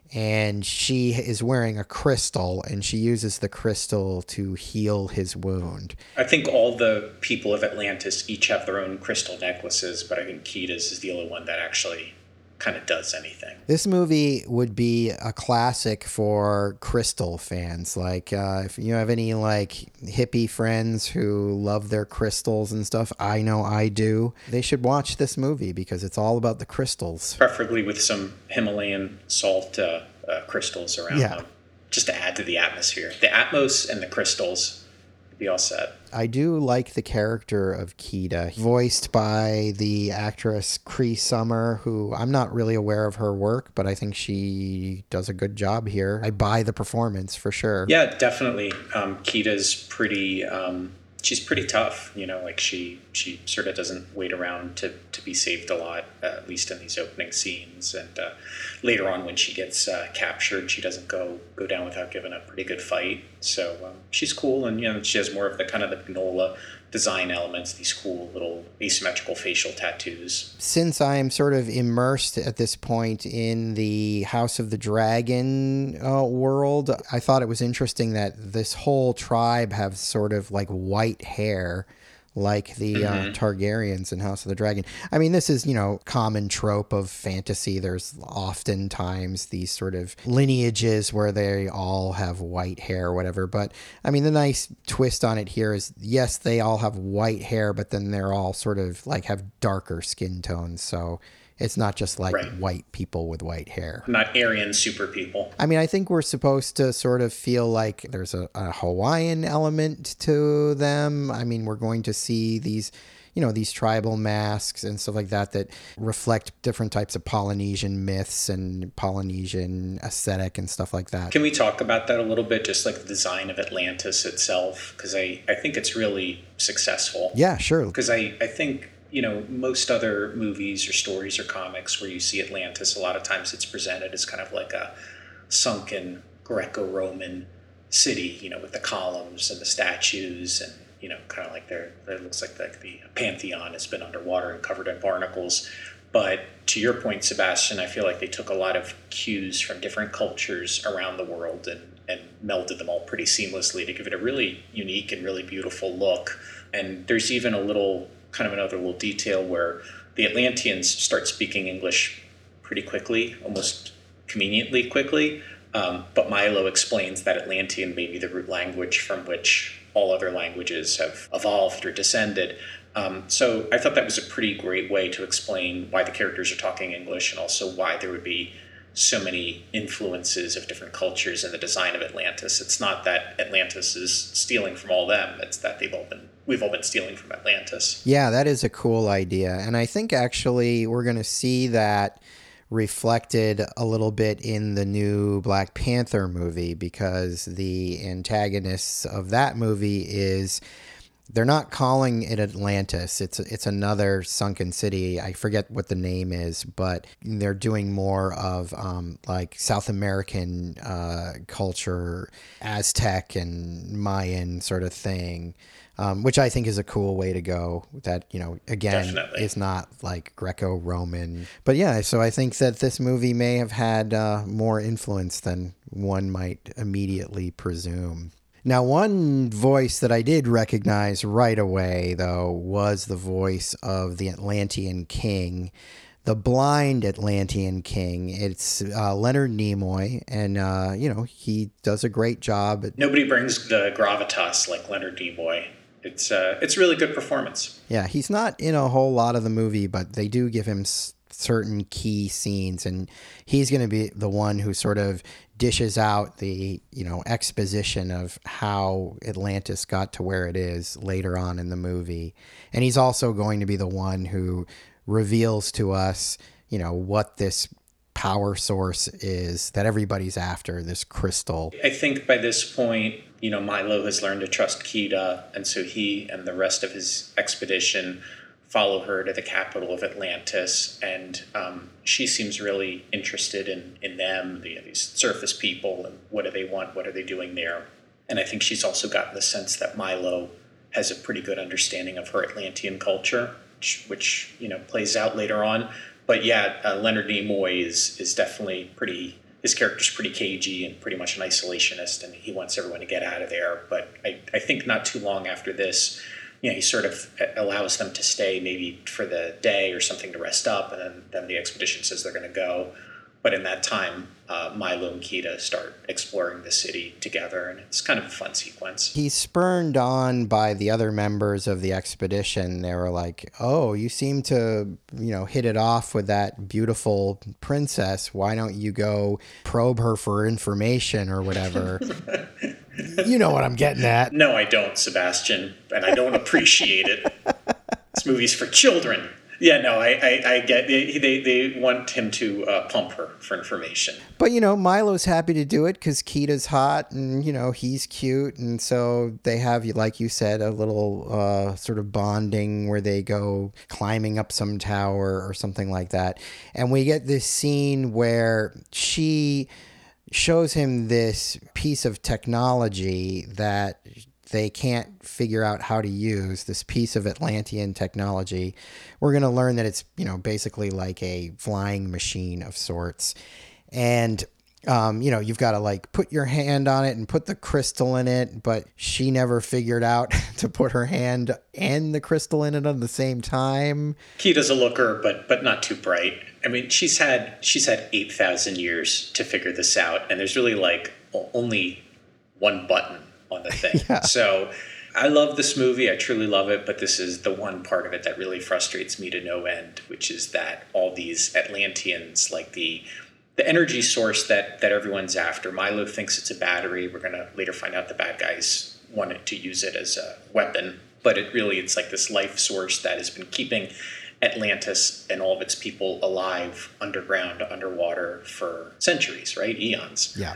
And she is wearing a crystal, and she uses the crystal to heal his wound. I think all the people of Atlantis each have their own crystal necklaces, but I think Kida's is the only one that actually kind of does anything. This movie would be a classic for crystal fans. Like, uh, if you have any like hippie friends who love their crystals and stuff, I know I do. They should watch this movie because it's all about the crystals. Preferably with some Himalayan salt uh, uh, crystals around yeah. them, just to add to the atmosphere. The Atmos and the crystals would be all set. I do like the character of Kida, voiced by the actress Cree Summer, who I'm not really aware of her work, but I think she does a good job here. I buy the performance for sure. Yeah, definitely. Um, Kida's pretty, um, she's pretty tough, you know, like she, she sort of doesn't wait around to, to be saved a lot, uh, at least in these opening scenes. And uh, later on when she gets uh, captured, she doesn't go, go down without giving a pretty good fight. So um, she's cool, and, you know, she has more of the kind of the Pinola design elements, these cool little asymmetrical facial tattoos. Since I am sort of immersed at this point in the House of the Dragon uh, world, I thought it was interesting that this whole tribe have sort of like white hair, like the mm-hmm. uh, Targaryens in House of the Dragon. I mean, this is, you know, common trope of fantasy. There's oftentimes these sort of lineages where they all have white hair or whatever. But I mean, the nice twist on it here is, yes, they all have white hair, but then they're all sort of like have darker skin tones. So it's not just like right. white people with white hair. Not Aryan super people. I mean, I think we're supposed to sort of feel like there's a, a Hawaiian element to them. I mean, we're going to see these, you know, these tribal masks and stuff like that that reflect different types of Polynesian myths and Polynesian aesthetic and stuff like that. Can we talk about that a little bit, just like the design of Atlantis itself? Because I, I think it's really successful. Yeah, sure. Because I, I think... you know, most other movies or stories or comics where you see Atlantis, a lot of times it's presented as kind of like a sunken Greco-Roman city, you know, with the columns and the statues and, you know, kind of like they're, it looks like the, the Pantheon has been underwater and covered in barnacles. But to your point, Sebastian, I feel like they took a lot of cues from different cultures around the world and, and melded them all pretty seamlessly to give it a really unique and really beautiful look. And there's even a little... kind of another little detail where the Atlanteans start speaking English pretty quickly, almost conveniently quickly. Um, but Milo explains that Atlantean may be the root language from which all other languages have evolved or descended. Um, so I thought that was a pretty great way to explain why the characters are talking English and also why there would be so many influences of different cultures in the design of Atlantis. It's not that Atlantis is stealing from all them. It's that they've all been, we've all been stealing from Atlantis. Yeah, that is a cool idea. And I think actually we're going to see that reflected a little bit in the new Black Panther movie, because the antagonists of that movie is... they're not calling it Atlantis. It's it's another sunken city. I forget what the name is, but they're doing more of um, like South American uh, culture, Aztec and Mayan sort of thing, um, which I think is a cool way to go. That, you know, again, Definitely. is not like Greco-Roman. But yeah, so I think that this movie may have had uh, more influence than one might immediately presume. Now, one voice that I did recognize right away, though, was the voice of the Atlantean king, the blind Atlantean king. It's uh, Leonard Nimoy, and, uh, you know, he does a great job. Nobody brings the gravitas like Leonard Nimoy. It's uh, it's really good performance. Yeah, he's not in a whole lot of the movie, but they do give him s- certain key scenes, and he's going to be the one who sort of dishes out the, you know, exposition of how Atlantis got to where it is later on in the movie. And he's also going to be the one who reveals to us, you know, what this power source is that everybody's after, this crystal. I think by this point, you know, Milo has learned to trust Kida, and so he and the rest of his expedition follow her to the capital of Atlantis, and um, she seems really interested in, in them, the, these surface people, and what do they want, what are they doing there. And I think she's also gotten the sense that Milo has a pretty good understanding of her Atlantean culture, which, which you know, plays out later on. But yeah, uh, Leonard Nimoy is is definitely pretty, his character's pretty cagey and pretty much an isolationist, and he wants everyone to get out of there. But I, I think not too long after this, you know, he sort of allows them to stay maybe for the day or something to rest up, and then, then the expedition says they're going to go. But in that time, uh, Milo and Kida start exploring the city together, and it's kind of a fun sequence. He's spurned on by the other members of the expedition. They were like, oh, you seem to, you know, hit it off with that beautiful princess. Why don't you go probe her for information or whatever? You know what I'm getting at. No, I don't, Sebastian, and I don't appreciate it. This movie's for children. Yeah, no, I, I, I get they, they they want him to uh, pump her for information. But, you know, Milo's happy to do it because Kida's hot and, you know, he's cute. And so they have, like you said, a little uh, sort of bonding where they go climbing up some tower or something like that. And we get this scene where she shows him this piece of technology that they can't figure out how to use this piece of Atlantean technology. We're going to learn that it's, you know, basically like a flying machine of sorts. And Um, you know, you've got to like put your hand on it and put the crystal in it, but she never figured out to put her hand and the crystal in it at the same time. Kita's a looker, but but not too bright. I mean, she's had she's had eight thousand years to figure this out, and there's really like only one button on the thing. Yeah. So I love this movie. I truly love it, but this is the one part of it that really frustrates me to no end, which is that all these Atlanteans, like the The energy source that, that everyone's after. Milo thinks it's a battery. We're going to later find out the bad guys wanted to use it as a weapon. But it really, it's like this life source that has been keeping Atlantis and all of its people alive underground, underwater for centuries, right? Eons. Yeah.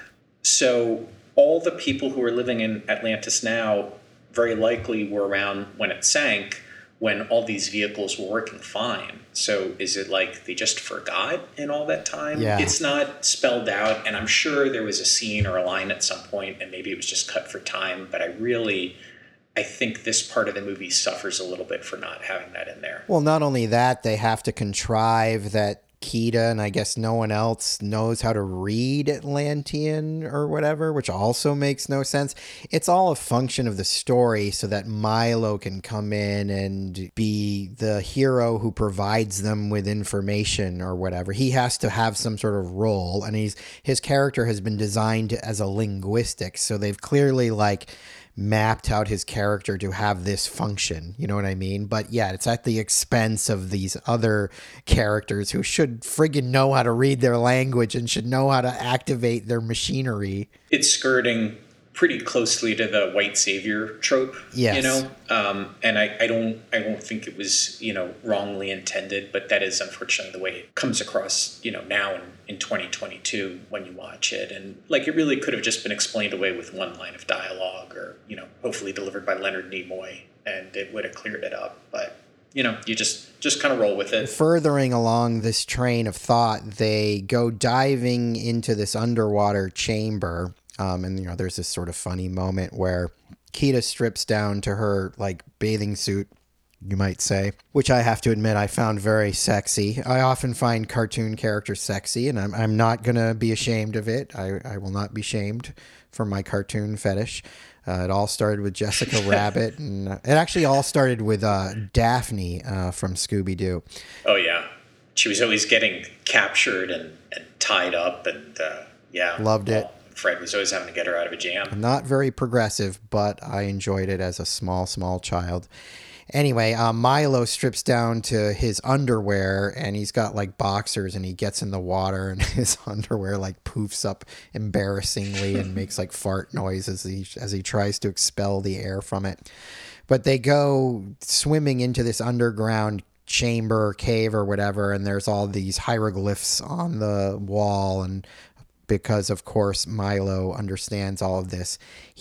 So all the people who are living in Atlantis now very likely were around when it sank, when all these vehicles were working fine. So is it like they just forgot in all that time? Yeah. It's not spelled out, and I'm sure there was a scene or a line at some point, and maybe it was just cut for time, but I really, I think this part of the movie suffers a little bit for not having that in there. Well, not only that, they have to contrive that Kita and I guess no one else knows how to read Atlantean or whatever, which also makes no sense. It's all a function of the story so that Milo can come in and be the hero who provides them with information or whatever. He has to have some sort of role, and he's his character has been designed as a linguistic, so they've clearly like mapped out his character to have this function, you know what I mean? But yeah, it's at the expense of these other characters who should friggin' know how to read their language and should know how to activate their machinery. It's skirting pretty closely to the white savior trope, yes. you know? Um, and I, I don't I don't think it was, you know, wrongly intended, but that is unfortunately the way it comes across, you know, now in, in twenty twenty-two when you watch it. And like it really could have just been explained away with one line of dialogue or, you know, hopefully delivered by Leonard Nimoy, and it would have cleared it up. But, you know, you just, just kind of roll with it. Furthering along this train of thought, they go diving into this underwater chamber. Um, and, you know, there's this sort of funny moment where Kita strips down to her, like, bathing suit, you might say, which I have to admit I found very sexy. I often find cartoon characters sexy, and I'm, I'm not going to be ashamed of it. I, I will not be shamed for my cartoon fetish. Uh, it all started with Jessica Rabbit, and uh, it actually all started with uh, Daphne uh, from Scooby-Doo. Oh, yeah. She was always getting captured and, and tied up, and, uh, yeah. Loved it. Well, Fred was always having to get her out of a jam. Not very progressive, but I enjoyed it as a small, small child. Anyway, uh, Milo strips down to his underwear, and he's got like boxers, and he gets in the water, and his underwear like poofs up embarrassingly and makes like fart noises as he, as he tries to expel the air from it. But they go swimming into this underground chamber, cave, or whatever, and there's all these hieroglyphs on the wall, and because, of course, Milo understands all of this,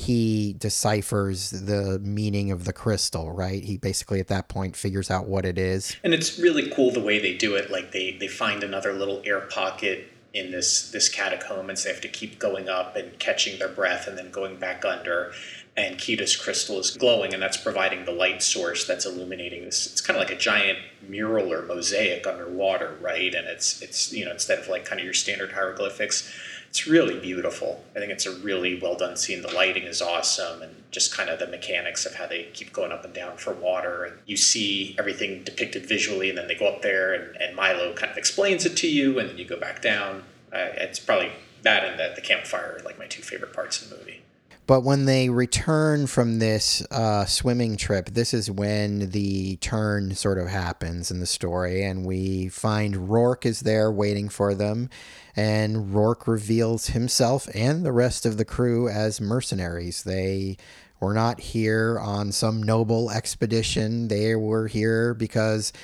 he deciphers the meaning of the crystal, right? He basically, at that point, figures out what it is. And it's really cool the way they do it. Like, they, they find another little air pocket in this, this catacomb, and so they have to keep going up and catching their breath and then going back under. And Kita's crystal is glowing, and that's providing the light source that's illuminating this. It's kind of like a giant mural or mosaic underwater, right? And it's, it's you know, instead of like kind of your standard hieroglyphics, it's really beautiful. I think it's a really well done scene. The lighting is awesome, and just kind of the mechanics of how they keep going up and down for water. And you see everything depicted visually, and then they go up there, and, and Milo kind of explains it to you, and then you go back down. Uh, it's probably that and the, the campfire are like my two favorite parts of the movie. But when they return from this uh, swimming trip, this is when the turn sort of happens in the story, and we find Rourke is there waiting for them, and Rourke reveals himself and the rest of the crew as mercenaries. They were not here on some noble expedition. They were here because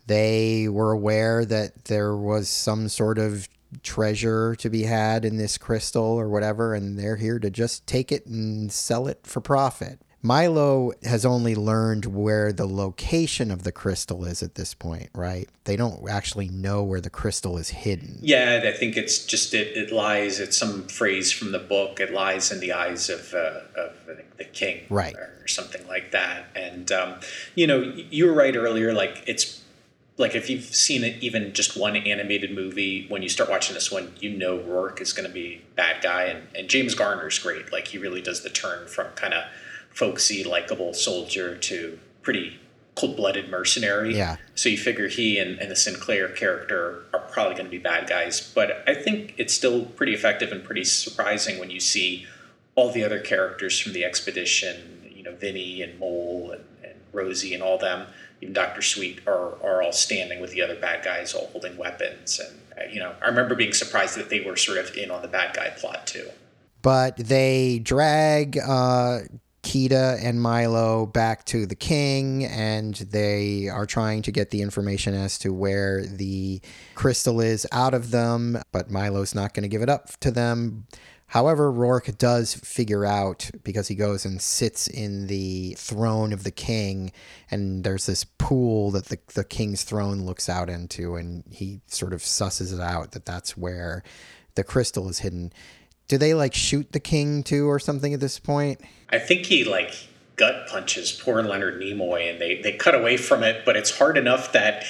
they were aware that there was some sort of treasure to be had in this crystal or whatever, and they're here to just take it and sell it for profit. Milo has only learned where the location of the crystal is at this point, right? They don't actually know where the crystal is hidden. Yeah, I think it's just, it, it lies, it's some phrase from the book, it lies in the eyes of, uh, of I think, the king. Right. Or something like that. And, um, you know, you were right earlier, like, it's, like, if you've seen it, even just one animated movie, when you start watching this one, you know Rourke is going to be bad guy. And, and James Garner's great. Like, he really does the turn from kind of folksy, likable soldier to pretty cold-blooded mercenary. Yeah. So you figure he and, and the Sinclair character are probably going to be bad guys. But I think it's still pretty effective and pretty surprising when you see all the other characters from the expedition, you know, Vinny and Mole and, and Rosie and all them, even Doctor Sweet, are, are all standing with the other bad guys, all holding weapons. And, uh, you know, I remember being surprised that they were sort of in on the bad guy plot, too. But they drag uh, Kida and Milo back to the king, and they are trying to get the information as to where the crystal is out of them, but Milo's not going to give it up to them. However, Rourke does figure out, because he goes and sits in the throne of the king, and there's this pool that the, the king's throne looks out into, and he sort of susses it out that that's where the crystal is hidden. Do they, like, shoot the king, too, or something at this point? I think he, like, gut punches poor Leonard Nimoy, and they, they cut away from it, but it's hard enough that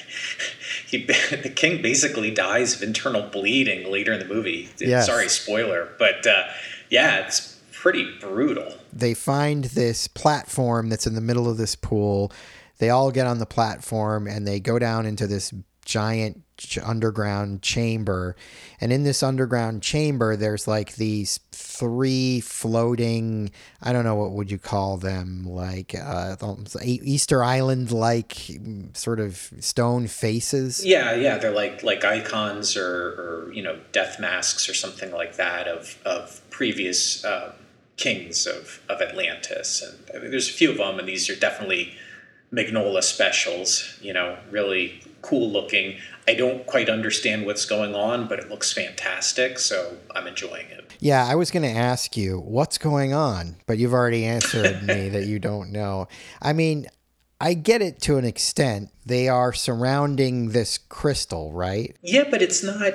he, the king basically dies of internal bleeding later in the movie. Yes. Sorry, spoiler, but uh, yeah, it's pretty brutal. They find this platform that's in the middle of this pool. They all get on the platform, and they go down into this giant underground chamber, and in this underground chamber there's like these three floating, I don't know, what would you call them, like uh Easter Island like sort of stone faces. Yeah, yeah, they're like like icons or, or you know, death masks or something like that of of previous uh, kings of of Atlantis. And I mean, there's a few of them, and these are definitely Mignola specials, you know, really cool looking. I don't quite understand what's going on, but it looks fantastic, so I'm enjoying it. Yeah, I was going to ask you what's going on, but you've already answered me that you don't know. I mean, I get it to an extent. They are surrounding this crystal, right? Yeah, but it's not...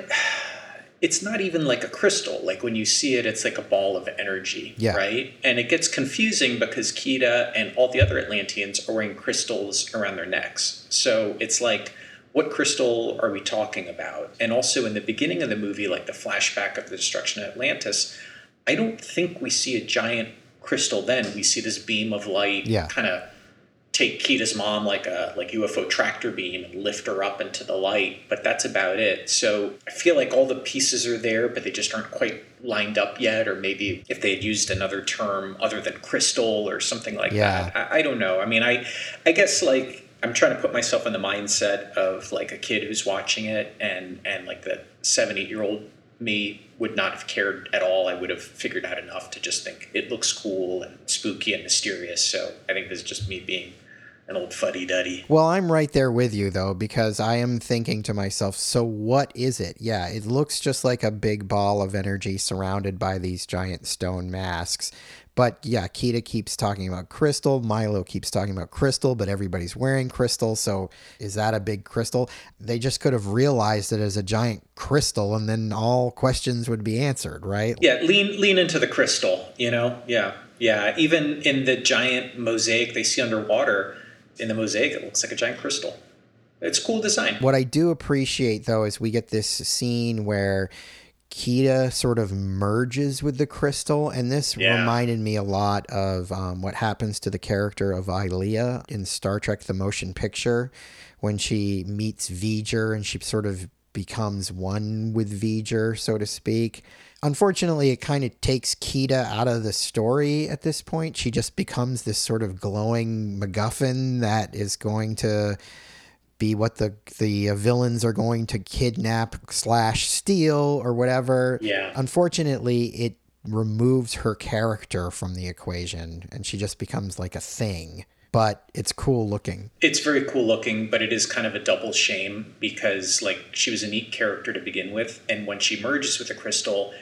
It's not even like a crystal. Like when you see it, it's like a ball of energy, yeah. right? And it gets confusing because Kida and all the other Atlanteans are wearing crystals around their necks. So it's like, what crystal are we talking about? And also in the beginning of the movie, like the flashback of the destruction of Atlantis, I don't think we see a giant crystal then. We see this beam of light yeah. kind of take Kida's mom like a like U F O tractor beam and lift her up into the light, but that's about it. So I feel like all the pieces are there, but they just aren't quite lined up yet. Or maybe if they had used another term other than crystal or something like yeah. that. I, I don't know. I mean, I I guess like I'm trying to put myself in the mindset of like a kid who's watching it, and and like the seven, eight year old me would not have cared at all. I would have figured out enough to just think it looks cool and spooky and mysterious. So I think this is just me being an old fuddy-duddy. Well, I'm right there with you, though, because I am thinking to myself, so what is it? Yeah, it looks just like a big ball of energy surrounded by these giant stone masks. But yeah, Kida keeps talking about crystal. Milo keeps talking about crystal, but everybody's wearing crystal. So is that a big crystal? They just could have realized it as a giant crystal, and then all questions would be answered, right? Yeah, lean lean into the crystal, you know? Yeah, yeah. Even in the giant mosaic they see underwater, in the mosaic, it looks like a giant crystal. It's cool design. What I do appreciate, though, is we get this scene where Kida sort of merges with the crystal, and this yeah. reminded me a lot of um, what happens to the character of Ilia in Star Trek The Motion Picture when she meets V'ger and she sort of becomes one with V'ger, so to speak. Unfortunately, it kind of takes Kida out of the story at this point. She just becomes this sort of glowing MacGuffin that is going to be what the the villains are going to kidnap slash steal or whatever. Yeah. Unfortunately, it removes her character from the equation, and she just becomes like a thing. But it's cool looking. It's very cool looking, but it is kind of a double shame because like she was a neat character to begin with, and when she merges with the crystal,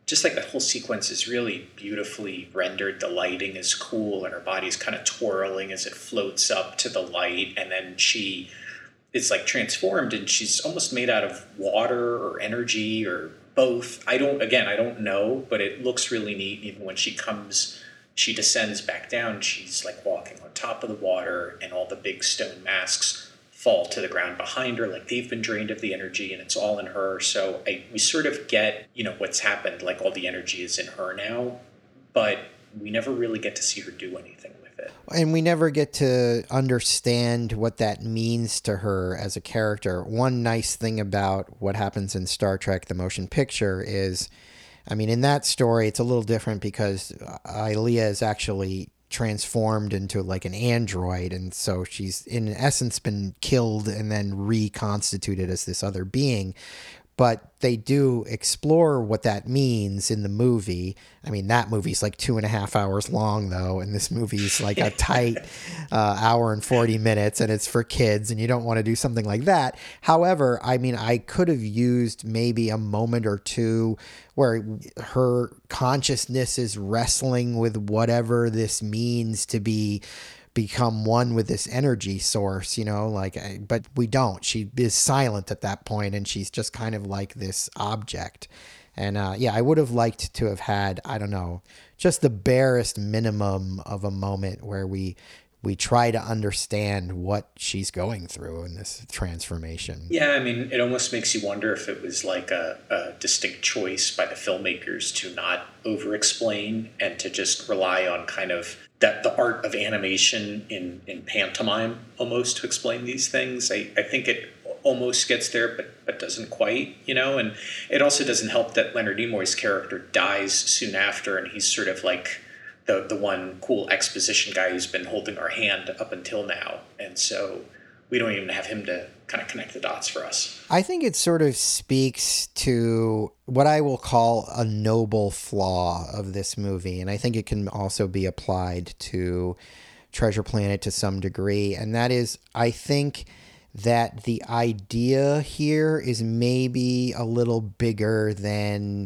just like that whole sequence is really beautifully rendered. The lighting is cool and her body's kind of twirling as it floats up to the light. And then she is like transformed and she's almost made out of water or energy or both. I don't, again, I don't know, but it looks really neat. Even when she comes, she descends back down, she's like walking on top of the water and all the big stone masks fall to the ground behind her, like they've been drained of the energy and it's all in her. So I, we sort of get, you know, what's happened, like all the energy is in her now, but we never really get to see her do anything with it. And we never get to understand what that means to her as a character. One nice thing about what happens in Star Trek, the motion picture, is, I mean, in that story, it's a little different because Ilia is actually transformed into like an android, and so she's in essence been killed and then reconstituted as this other being. But they do explore what that means in the movie. I mean, that movie's like two and a half hours long, though, and this movie's like a tight uh, hour and forty minutes, and it's for kids, and you don't want to do something like that. However, I mean, I could have used maybe a moment or two where her consciousness is wrestling with whatever this means to be become one with this energy source, you know, like, but we don't. She is silent at that point, and she's just kind of like this object. And uh, yeah, I would have liked to have had, I don't know, just the barest minimum of a moment where we we try to understand what she's going through in this transformation. Yeah, I mean, it almost makes you wonder if it was like a, a distinct choice by the filmmakers to not over-explain and to just rely on kind of that the art of animation in, in pantomime almost to explain these things. I, I think it almost gets there, but but doesn't quite, you know? And it also doesn't help that Leonard Nimoy's character dies soon after, and he's sort of like the the one cool exposition guy who's been holding our hand up until now. And so we don't even have him to kind of connect the dots for us. I think it sort of speaks to what I will call a noble flaw of this movie. And I think it can also be applied to Treasure Planet to some degree. And that is, I think that the idea here is maybe a little bigger than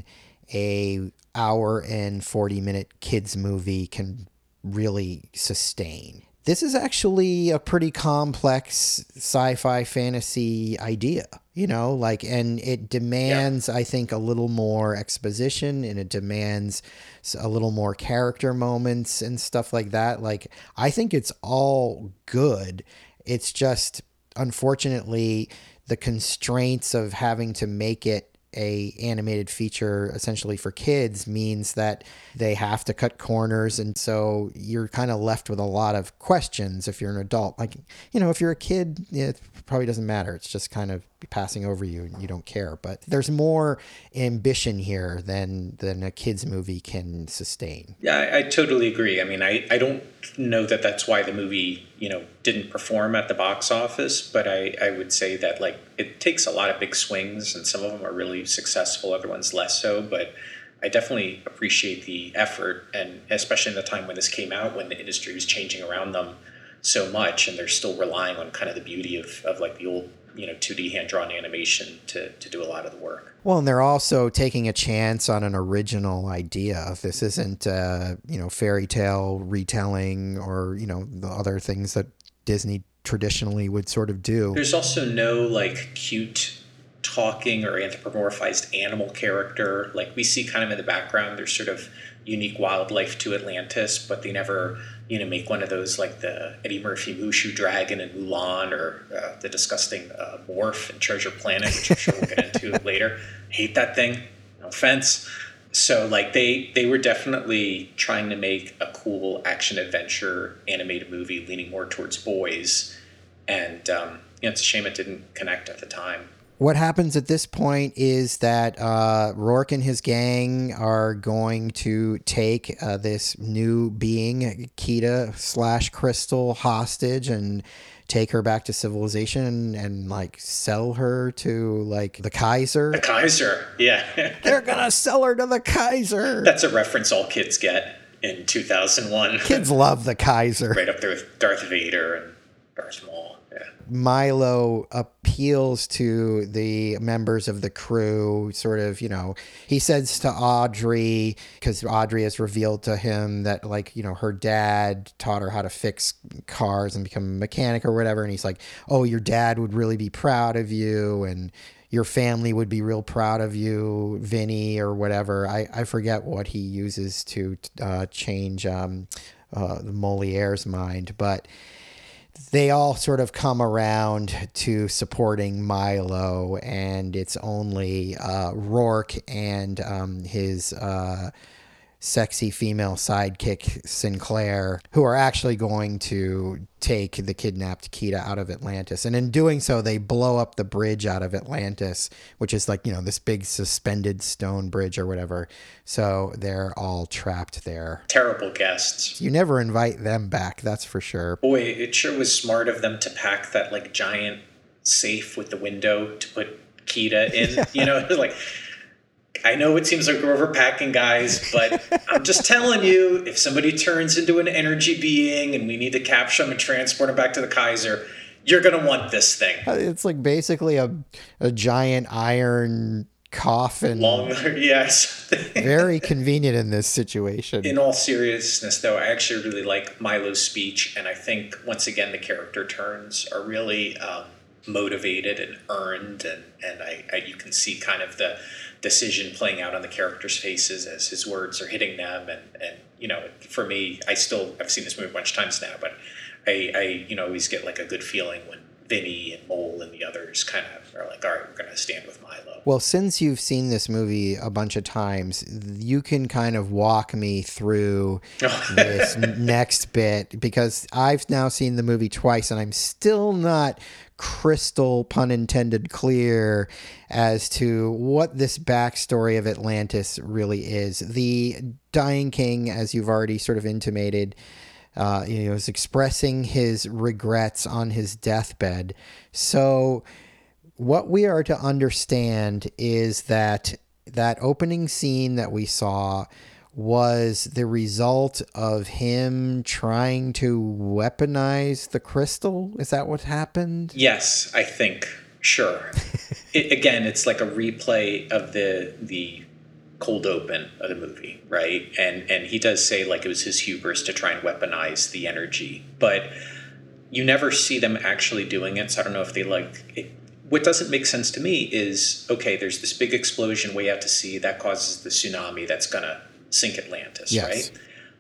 a hour and forty minute kids movie can really sustain. This is actually a pretty complex sci-fi fantasy idea, you know, like, and it demands, yeah. I think, a little more exposition, and it demands a little more character moments and stuff like that. Like, I think it's all good. It's just, unfortunately, the constraints of having to make it a animated feature essentially for kids means that they have to cut corners, and so you're kind of left with a lot of questions if you're an adult. Like, you know, if you're a kid, it probably doesn't matter. It's just kind of passing over you and you don't care. But there's more ambition here than than a kids movie can sustain. Yeah, I, I totally agree. I mean, I, I don't know that that's why the movie, you know, didn't perform at the box office, but I, I would say that, like, it takes a lot of big swings, and some of them are really successful, other ones less so, but I definitely appreciate the effort, and especially in the time when this came out, when the industry was changing around them so much, and they're still relying on kind of the beauty of, of like the old, you know, two D hand-drawn animation to, to do a lot of the work. Well, and they're also taking a chance on an original idea. This isn't, uh, you know, fairy tale retelling or, you know, the other things that Disney traditionally would sort of do. There's also no, like, cute talking or anthropomorphized animal character. Like, we see kind of in the background, there's sort of unique wildlife to Atlantis, but they never, you know, make one of those like the Eddie Murphy Mushu dragon in Mulan, or uh, the disgusting uh, morph in Treasure Planet, which I'm sure we'll get into later. Hate that thing. No offense. So, like, they, they were definitely trying to make a cool action adventure animated movie leaning more towards boys. And, um, you know, it's a shame it didn't connect at the time. What happens at this point is that uh, Rourke and his gang are going to take uh, this new being, Kida slash Crystal, hostage and take her back to civilization and, and like sell her to like the Kaiser. The Kaiser, yeah. They're gonna sell her to the Kaiser. That's a reference all kids get in two thousand one. Kids love the Kaiser. Right up there with Darth Vader and Darth Maul. Yeah. But Milo appeals to the members of the crew, sort of, you know, he says to Audrey, because Audrey has revealed to him that, like, you know, her dad taught her how to fix cars and become a mechanic or whatever. And he's like, oh, your dad would really be proud of you, and your family would be real proud of you, Vinny, or whatever. I, I forget what he uses to uh, change um, uh, Moliere's mind, but they all sort of come around to supporting Milo, and it's only uh, Rourke and um, his uh, sexy female sidekick Sinclair who are actually going to take the kidnapped Kida out of Atlantis. And in doing so, they blow up the bridge out of Atlantis, which is like, you know, this big suspended stone bridge or whatever. So they're all trapped there. Terrible guests. You never invite them back, that's for sure. Boy, it sure was smart of them to pack that like giant safe with the window to put Kida in. Yeah. You know, like, I know it seems like we're overpacking, guys, but I'm just telling you, if somebody turns into an energy being and we need to capture them and transport them back to the Kaiser, you're going to want this thing. It's like basically a a giant iron coffin. Long, yes. Very convenient in this situation. In all seriousness, though, I actually really like Milo's speech, and I think, once again, the character turns are really um, motivated and earned, and, and I, I you can see kind of the decision playing out on the characters' faces as his words are hitting them. And, and you know, for me, I still, I've seen this movie a bunch of times now, but I, I, you know, always get like a good feeling when Vinny and Mole and the others kind of are like, all right, we're going to stand with Milo. Well, since you've seen this movie a bunch of times, you can kind of walk me through this next bit, because I've now seen the movie twice and I'm still not crystal, pun intended, clear as to what this backstory of Atlantis really is. The dying king, as you've already sort of intimated, uh, you know, is expressing his regrets on his deathbed. So what we are to understand is that that opening scene that we saw was the result of him trying to weaponize the crystal? Is that what happened? Yes, I think. Sure. it, again, it's like a replay of the the cold open of the movie, right? And and he does say like it was his hubris to try and weaponize the energy, but you never see them actually doing it. So I don't know if they like it. What doesn't make sense to me is, okay, there's this big explosion way out to sea that causes the tsunami that's going to sink Atlantis, yes. Right?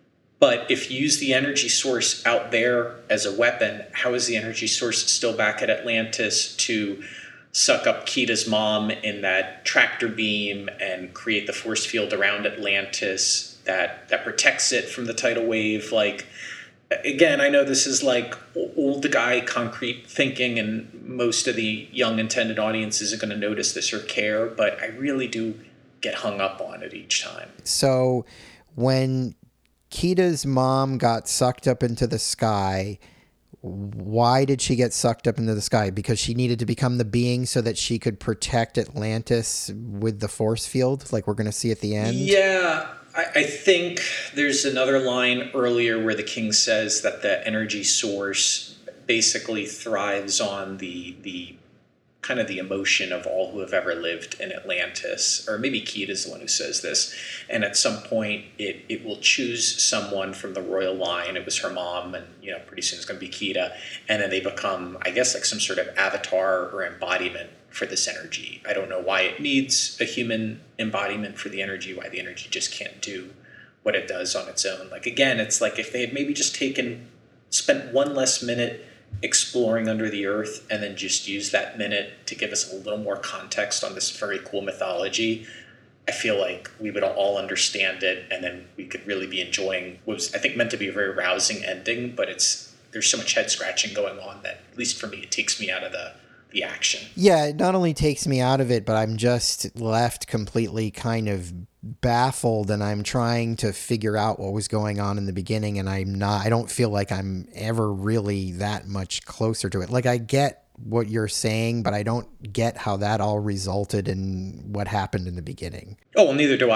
But if you use the energy source out there as a weapon, how is the energy source still back at Atlantis to suck up Kida's mom in that tractor beam and create the force field around Atlantis that, that protects it from the tidal wave? Like, again, I know this is like old guy concrete thinking, and most of the young intended audience isn't going to notice this or care, but I really do get hung up on it each time. So when Kida's mom got sucked up into the sky, why did she get sucked up into the sky? Because she needed to become the being so that she could protect Atlantis with the force field, like we're going to see at the end? Yeah, I, I think there's another line earlier where the king says that the energy source basically thrives on the the kind of the emotion of all who have ever lived in Atlantis, or maybe Kida's the one who says this, and at some point it, it will choose someone from the royal line. It was her mom, and you know, pretty soon it's going to be Kida, and then they become, I guess, like some sort of avatar or embodiment for this energy. I don't know why it needs a human embodiment for the energy, why the energy just can't do what it does on its own. Like, again, it's like if they had maybe just taken, spent one less minute exploring under the earth and then just use that minute to give us a little more context on this very cool mythology, I feel like we would all understand it, and then we could really be enjoying what was, I think, meant to be a very rousing ending, but it's there's so much head scratching going on that, at least for me, it takes me out of the the action. Yeah, it not only takes me out of it, but I'm just left completely kind of baffled, and I'm trying to figure out what was going on in the beginning, and I'm not, I don't feel like I'm ever really that much closer to it. Like, I get what you're saying, but I don't get how that all resulted in what happened in the beginning. Oh, well, neither do I.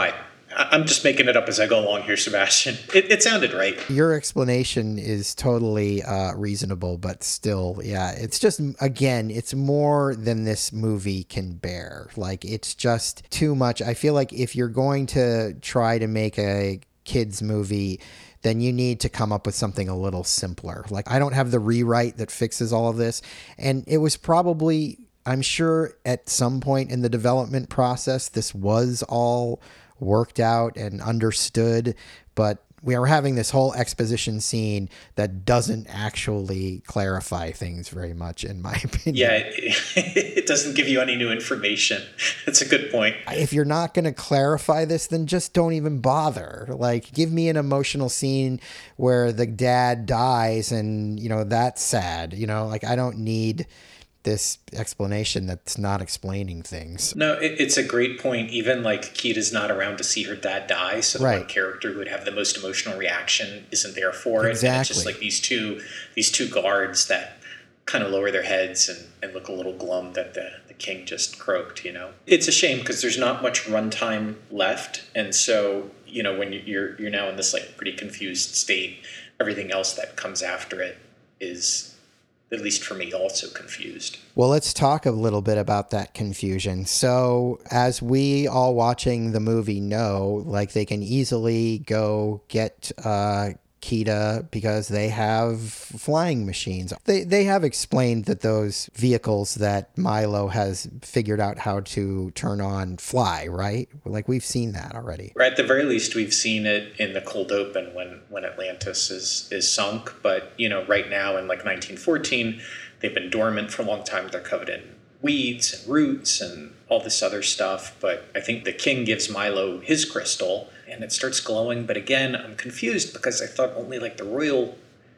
I'm just making it up as I go along here, Sebastian. It, it sounded right. Your explanation is totally uh, reasonable, but still, yeah, it's just, again, it's more than this movie can bear. Like, it's just too much. I feel like if you're going to try to make a kids movie, then you need to come up with something a little simpler. Like, I don't have the rewrite that fixes all of this. And it was probably, I'm sure at some point in the development process, this was all worked out and understood, but we are having this whole exposition scene that doesn't actually clarify things very much, in my opinion. Yeah, it, it doesn't give you any new information. That's a good point. If you're not going to clarify this, then just don't even bother. Like, give me an emotional scene where the dad dies and, you know, that's sad. You know, like, I don't need this explanation that's not explaining things. No, it, it's a great point. Even like Kita's not around to see her dad die, so the right. one character who would have the most emotional reaction isn't there for it. Exactly. And it's just like these two these two guards that kind of lower their heads and, and look a little glum that the, the king just croaked, you know. It's a shame because there's not much runtime left, and so, you know, when you're you're now in this like pretty confused state, everything else that comes after it is, at least for me, also confused. Well, let's talk a little bit about that confusion. So, as we all watching the movie know, like, they can easily go get uh, Kita because they have flying machines. They they have explained that those vehicles that Milo has figured out how to turn on fly, right? Like, we've seen that already. Or at the very least, we've seen it in the cold open when, when Atlantis is, is sunk. But, you know, right now in like nineteen fourteen, they've been dormant for a long time. They're covered in weeds and roots and all this other stuff. But I think the king gives Milo his crystal and it starts glowing. But again, I'm confused because I thought only like the royal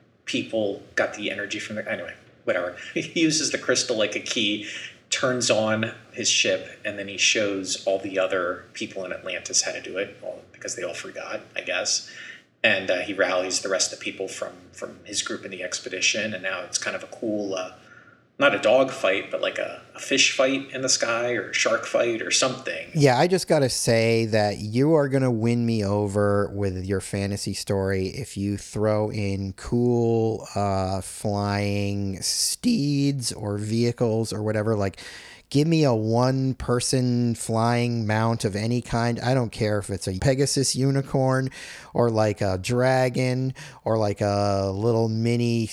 people got the energy from the... Anyway, whatever. He uses the crystal like a key, turns on his ship, and then he shows all the other people in Atlantis how to do it, well, because they all forgot, I guess. And uh, he rallies the rest of the people from, from his group in the expedition, and now it's kind of a cool... Uh, not a dog fight, but like a, a fish fight in the sky or a shark fight or something. Yeah, I just got to say that you are going to win me over with your fantasy story if you throw in cool uh, flying steeds or vehicles or whatever. Like, give me a one-person flying mount of any kind. I don't care if it's a Pegasus unicorn or like a dragon or like a little mini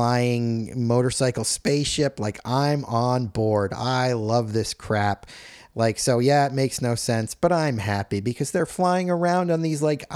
flying motorcycle spaceship. Like, I'm on board. I love this crap. Like, so yeah, it makes no sense, but I'm happy because they're flying around on these like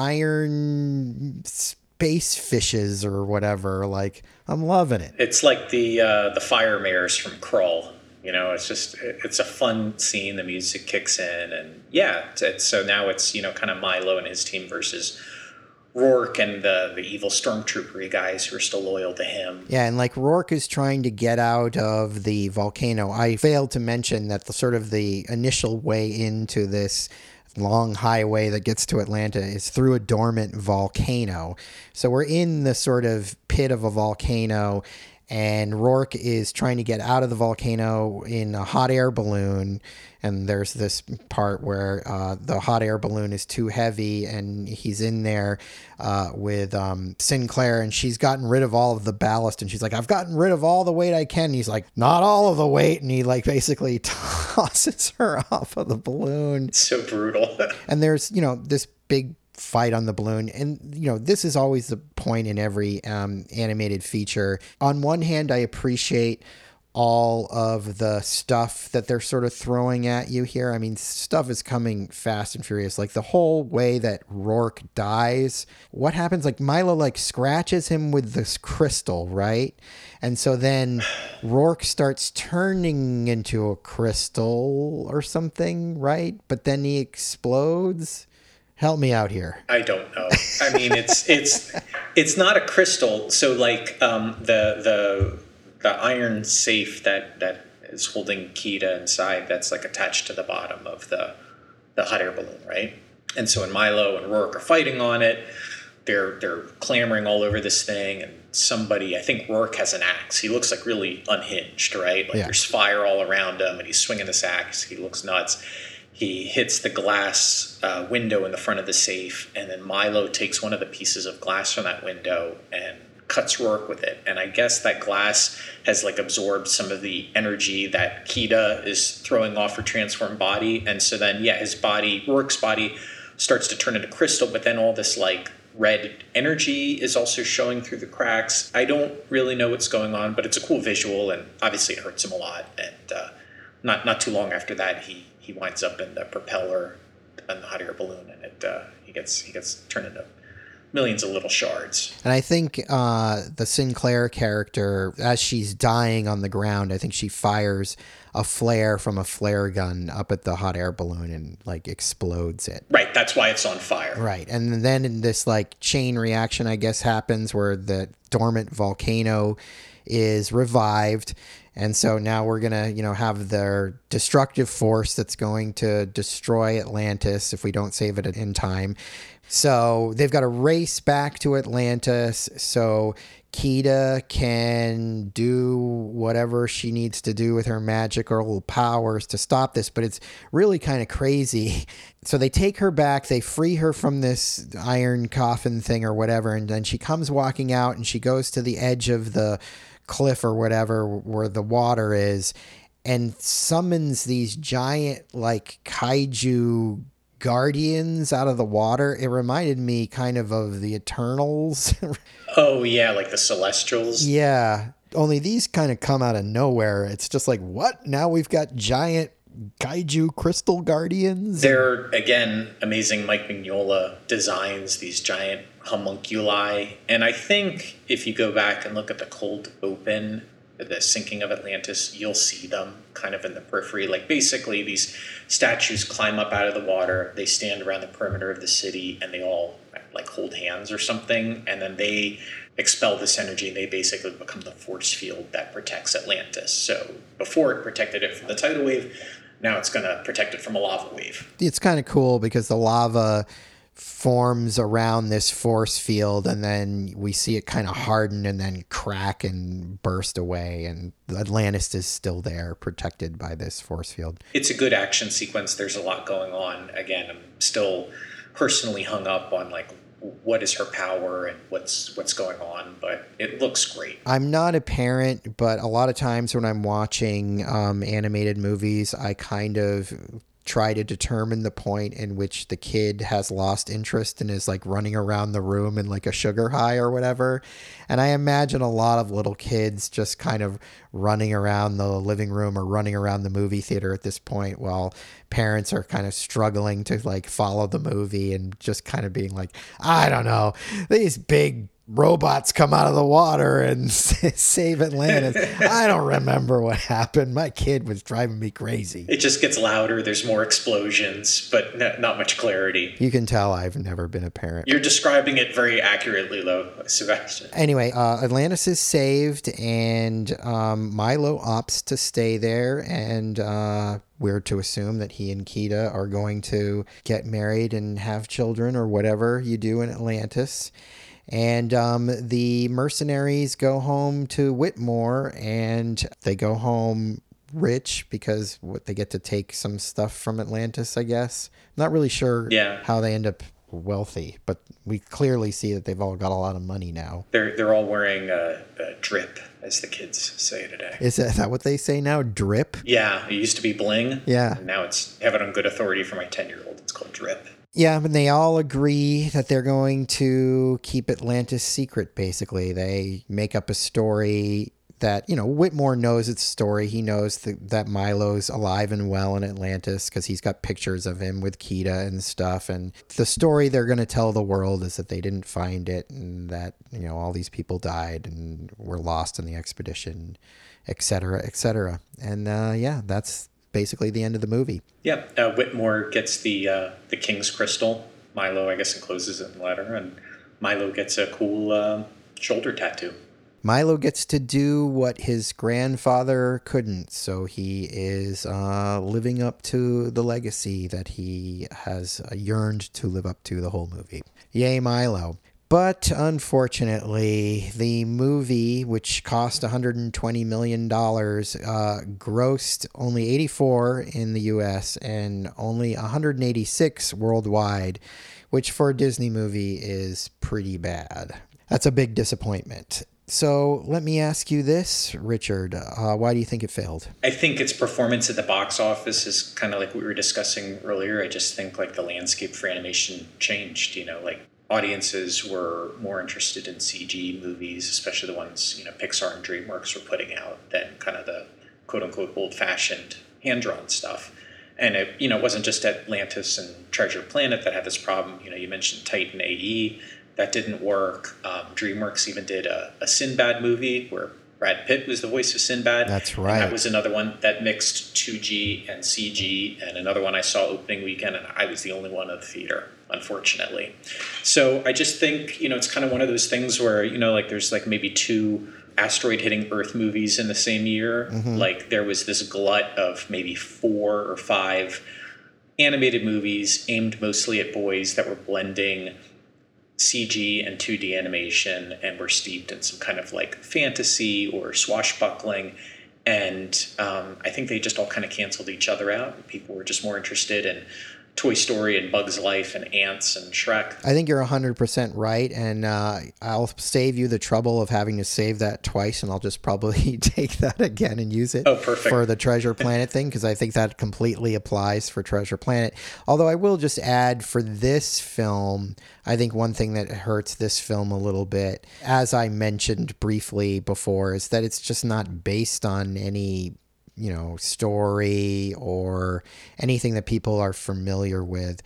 iron space fishes or whatever. Like, I'm loving it. It's like the uh, the fire mares from Krull. You know, it's just, it's a fun scene. The music kicks in, and yeah, it's, it's, so now it's, you know, kind of Milo and his team versus Rourke and the, the evil stormtrooper guys who are still loyal to him. Yeah, and like Rourke is trying to get out of the volcano. I failed to mention that the sort of the initial way into this long highway that gets to Atlanta is through a dormant volcano. So we're in the sort of pit of a volcano, and Rourke is trying to get out of the volcano in a hot air balloon. And there's this part where uh, the hot air balloon is too heavy, and he's in there uh, with um, Sinclair, and she's gotten rid of all of the ballast, and she's like, I've gotten rid of all the weight I can. And he's like, not all of the weight. And he like basically tosses her off of the balloon. So brutal. And there's, you know, this big fight on the balloon. And, you know, this is always the point in every um, animated feature. On one hand, I appreciate all of the stuff that they're sort of throwing at you here. I mean, stuff is coming fast and furious. Like the whole way that Rourke dies, what happens? Like Milo like scratches him with this crystal, right? And so then Rourke starts turning into a crystal or something, right? But then he explodes. Help me out here. I don't know. I mean, it's it's it's not a crystal. So like um, the the the iron safe that, that is holding Kita inside, that's like attached to the bottom of the the hot air balloon, right? And so when Milo and Rourke are fighting on it, they're they're clambering all over this thing, and somebody, I think Rourke has an axe. He looks like really unhinged, right? Like yeah. There's fire all around him, and he's swinging this axe. He looks nuts. he hits the glass uh, window in the front of the safe, and then Milo takes one of the pieces of glass from that window and cuts Rourke with it. And I guess that glass has like absorbed some of the energy that Kida is throwing off her transformed body. And so then, yeah, his body, Rourke's body, starts to turn into crystal, but then all this like red energy is also showing through the cracks. I don't really know what's going on, but it's a cool visual, and obviously it hurts him a lot. And uh, not not too long after that, he he winds up in the propeller on the hot air balloon, and it uh, he gets he gets turned into millions of little shards. And I think uh, the Sinclair character, as she's dying on the ground, I think she fires a flare from a flare gun up at the hot air balloon and like explodes it. Right, that's why it's on fire. Right, and then in this like chain reaction, I guess, happens where the dormant volcano is revived. And so now we're going to, you know, have their destructive force that's going to destroy Atlantis if we don't save it in time. So they've got to race back to Atlantis so Kida can do whatever she needs to do with her magical powers to stop this. But it's really kind of crazy. So they take her back, they free her from this iron coffin thing or whatever, and then she comes walking out and she goes to the edge of the cliff or whatever where the water is and summons these giant like kaiju guardians out of the water. It reminded me kind of of the Eternals. Oh yeah, like the Celestials. Yeah, only these kind of come out of nowhere. It's just like, what? Now we've got giant kaiju crystal guardians? They're, again, amazing. Mike Mignola designs these giant homunculi. And I think if you go back and look at the cold open, the sinking of Atlantis, you'll see them kind of in the periphery. Like basically these statues climb up out of the water, they stand around the perimeter of the city, and they all like hold hands or something, and then they expel this energy, and they basically become the force field that protects Atlantis. So before it protected it from the tidal wave, now it's going to protect it from a lava wave. It's kind of cool because the lava forms around this force field, and then we see it kind of harden and then crack and burst away, and Atlantis is still there protected by this force field. It's a good action sequence. There's a lot going on. Again, I'm still personally hung up on like what is her power and what's what's going on, but it looks great. I'm not a parent, but a lot of times when I'm watching um, animated movies, I kind of try to determine the point in which the kid has lost interest and is like running around the room in like a sugar high or whatever. And I imagine a lot of little kids just kind of running around the living room or running around the movie theater at this point while parents are kind of struggling to like follow the movie and just kind of being like, I don't know, these big robots come out of the water and save Atlantis. I don't remember what happened. My kid was driving me crazy. It just gets louder. There's more explosions, but n- not much clarity. You can tell I've never been a parent. You're describing it very accurately, though, Sebastian. Anyway, uh, Atlantis is saved, and um, Milo opts to stay there, and uh, we're to assume that he and Kida are going to get married and have children or whatever you do in Atlantis. And um, the mercenaries go home to Whitmore, and they go home rich because what they get to take some stuff from Atlantis, I guess. I'm not really sure yeah. how they end up wealthy, but we clearly see that they've all got a lot of money now. They're they're all wearing a, a drip, as the kids say today. Is that, is that what they say now? Drip? Yeah, it used to be bling. Yeah. And now it's, I have it on good authority for my ten-year-old. It's called drip. Yeah, but they all agree that they're going to keep Atlantis secret, basically. They make up a story that, you know, Whitmore knows its story. He knows that, that Milo's alive and well in Atlantis because he's got pictures of him with Kida and stuff. And the story they're going to tell the world is that they didn't find it and that, you know, all these people died and were lost in the expedition, et cetera, et cetera. And, uh, yeah, that's basically the end of the movie. Yeah, uh, Whitmore gets the uh, the King's Crystal. Milo, I guess, encloses it in the letter, and Milo gets a cool uh, shoulder tattoo. Milo gets to do what his grandfather couldn't, so he is uh, living up to the legacy that he has yearned to live up to the whole movie. Yay, Milo. But unfortunately, the movie, which cost one hundred twenty million dollars, uh, grossed only eighty-four in the U S and only one hundred eighty-six worldwide, which for a Disney movie is pretty bad. That's a big disappointment. So let me ask you this, Richard. Uh, why do you think it failed? I think its performance at the box office is kind of like we were discussing earlier. I just think like the landscape for animation changed, you know, like audiences were more interested in C G movies, especially the ones, you know, Pixar and DreamWorks were putting out than kind of the quote unquote old fashioned hand-drawn stuff. And it, you know, it wasn't just Atlantis and Treasure Planet that had this problem. You know, you mentioned Titan A E. That didn't work. Um, DreamWorks even did a, a Sinbad movie where Brad Pitt was the voice of Sinbad. That's right. And that was another one that mixed two G and C G, and another one I saw opening weekend, and I was the only one at the theater, unfortunately. So I just think, you know, it's kind of one of those things where, you know, like there's like maybe two asteroid hitting Earth movies in the same year. Mm-hmm. Like there was this glut of maybe four or five animated movies aimed mostly at boys that were blending C G and two D animation and were steeped in some kind of like fantasy or swashbuckling. And um, I think they just all kind of canceled each other out. People were just more interested in Toy Story and Bug's Life and Ants and Shrek. I think you're one hundred percent right, and uh, I'll save you the trouble of having to save that twice, and I'll just probably take that again and use it oh, perfect. for the Treasure Planet thing, because I think that completely applies for Treasure Planet. Although I will just add for this film, I think one thing that hurts this film a little bit, as I mentioned briefly before, is that it's just not based on any you know, story or anything that people are familiar with.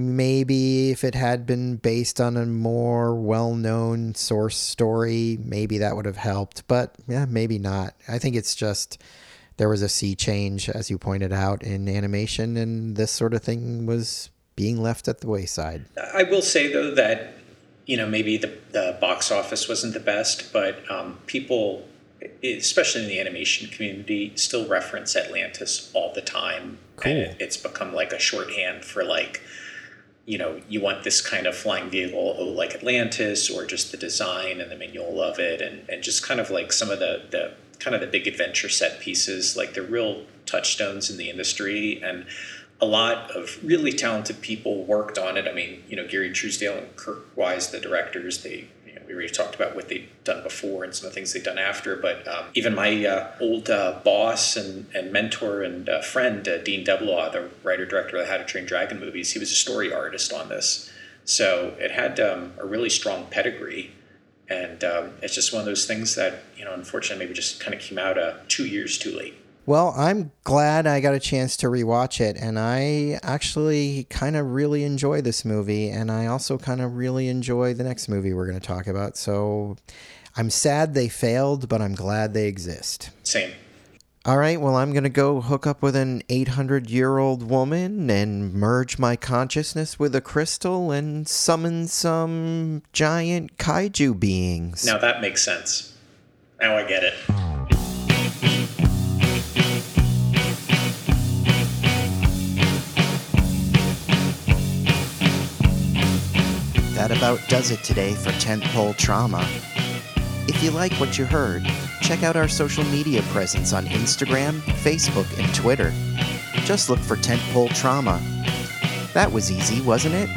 Maybe if it had been based on a more well-known source story, maybe that would have helped, but yeah, maybe not. I think it's just there was a sea change, as you pointed out, in animation, and this sort of thing was being left at the wayside. I will say, though, that, you know, maybe the, the box office wasn't the best, but um, people, especially in the animation community, still reference Atlantis all the time. Cool. And it's become like a shorthand for like, you know, you want this kind of flying vehicle, oh, like Atlantis, or just the design and the manual of it, and, and just kind of like some of the, the kind of the big adventure set pieces, like they're real touchstones in the industry. And a lot of really talented people worked on it. I mean, you know, Gary Truesdale and Kirk Wise, the directors, they, you know, we already talked about what they'd done before and some of the things they'd done after. But um, even my uh, old uh, boss and, and mentor and uh, friend, uh, Dean Deblois, the writer-director of the How to Train Dragon movies, he was a story artist on this. So it had um, a really strong pedigree. And um, it's just one of those things that, you know, unfortunately maybe just kind of came out uh, two years too late. Well, I'm glad I got a chance to rewatch it, and I actually kind of really enjoy this movie, and I also kind of really enjoy the next movie we're going to talk about. So I'm sad they failed, but I'm glad they exist. Same. All right, well, I'm going to go hook up with an eight hundred year old woman and merge my consciousness with a crystal and summon some giant kaiju beings. Now that makes sense. Now I get it. That about does it today for Tentpole Trauma. If you like what you heard, check out our social media presence on Instagram, Facebook, and Twitter. Just look for Tentpole Trauma. That was easy, wasn't it?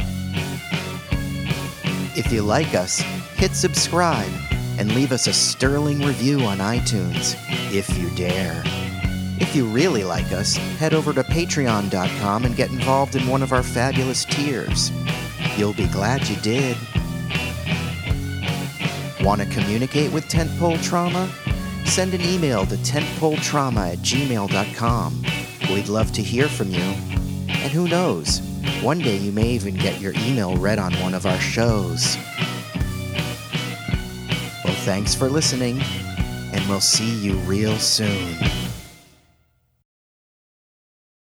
If you like us, hit subscribe and leave us a sterling review on iTunes, if you dare. If you really like us, head over to patreon dot com and get involved in one of our fabulous tiers. You'll be glad you did. Want to communicate with Tentpole Trauma? Send an email to tentpoletrauma at gmail dot com. We'd love to hear from you. And who knows, one day you may even get your email read on one of our shows. Well, thanks for listening, and we'll see you real soon.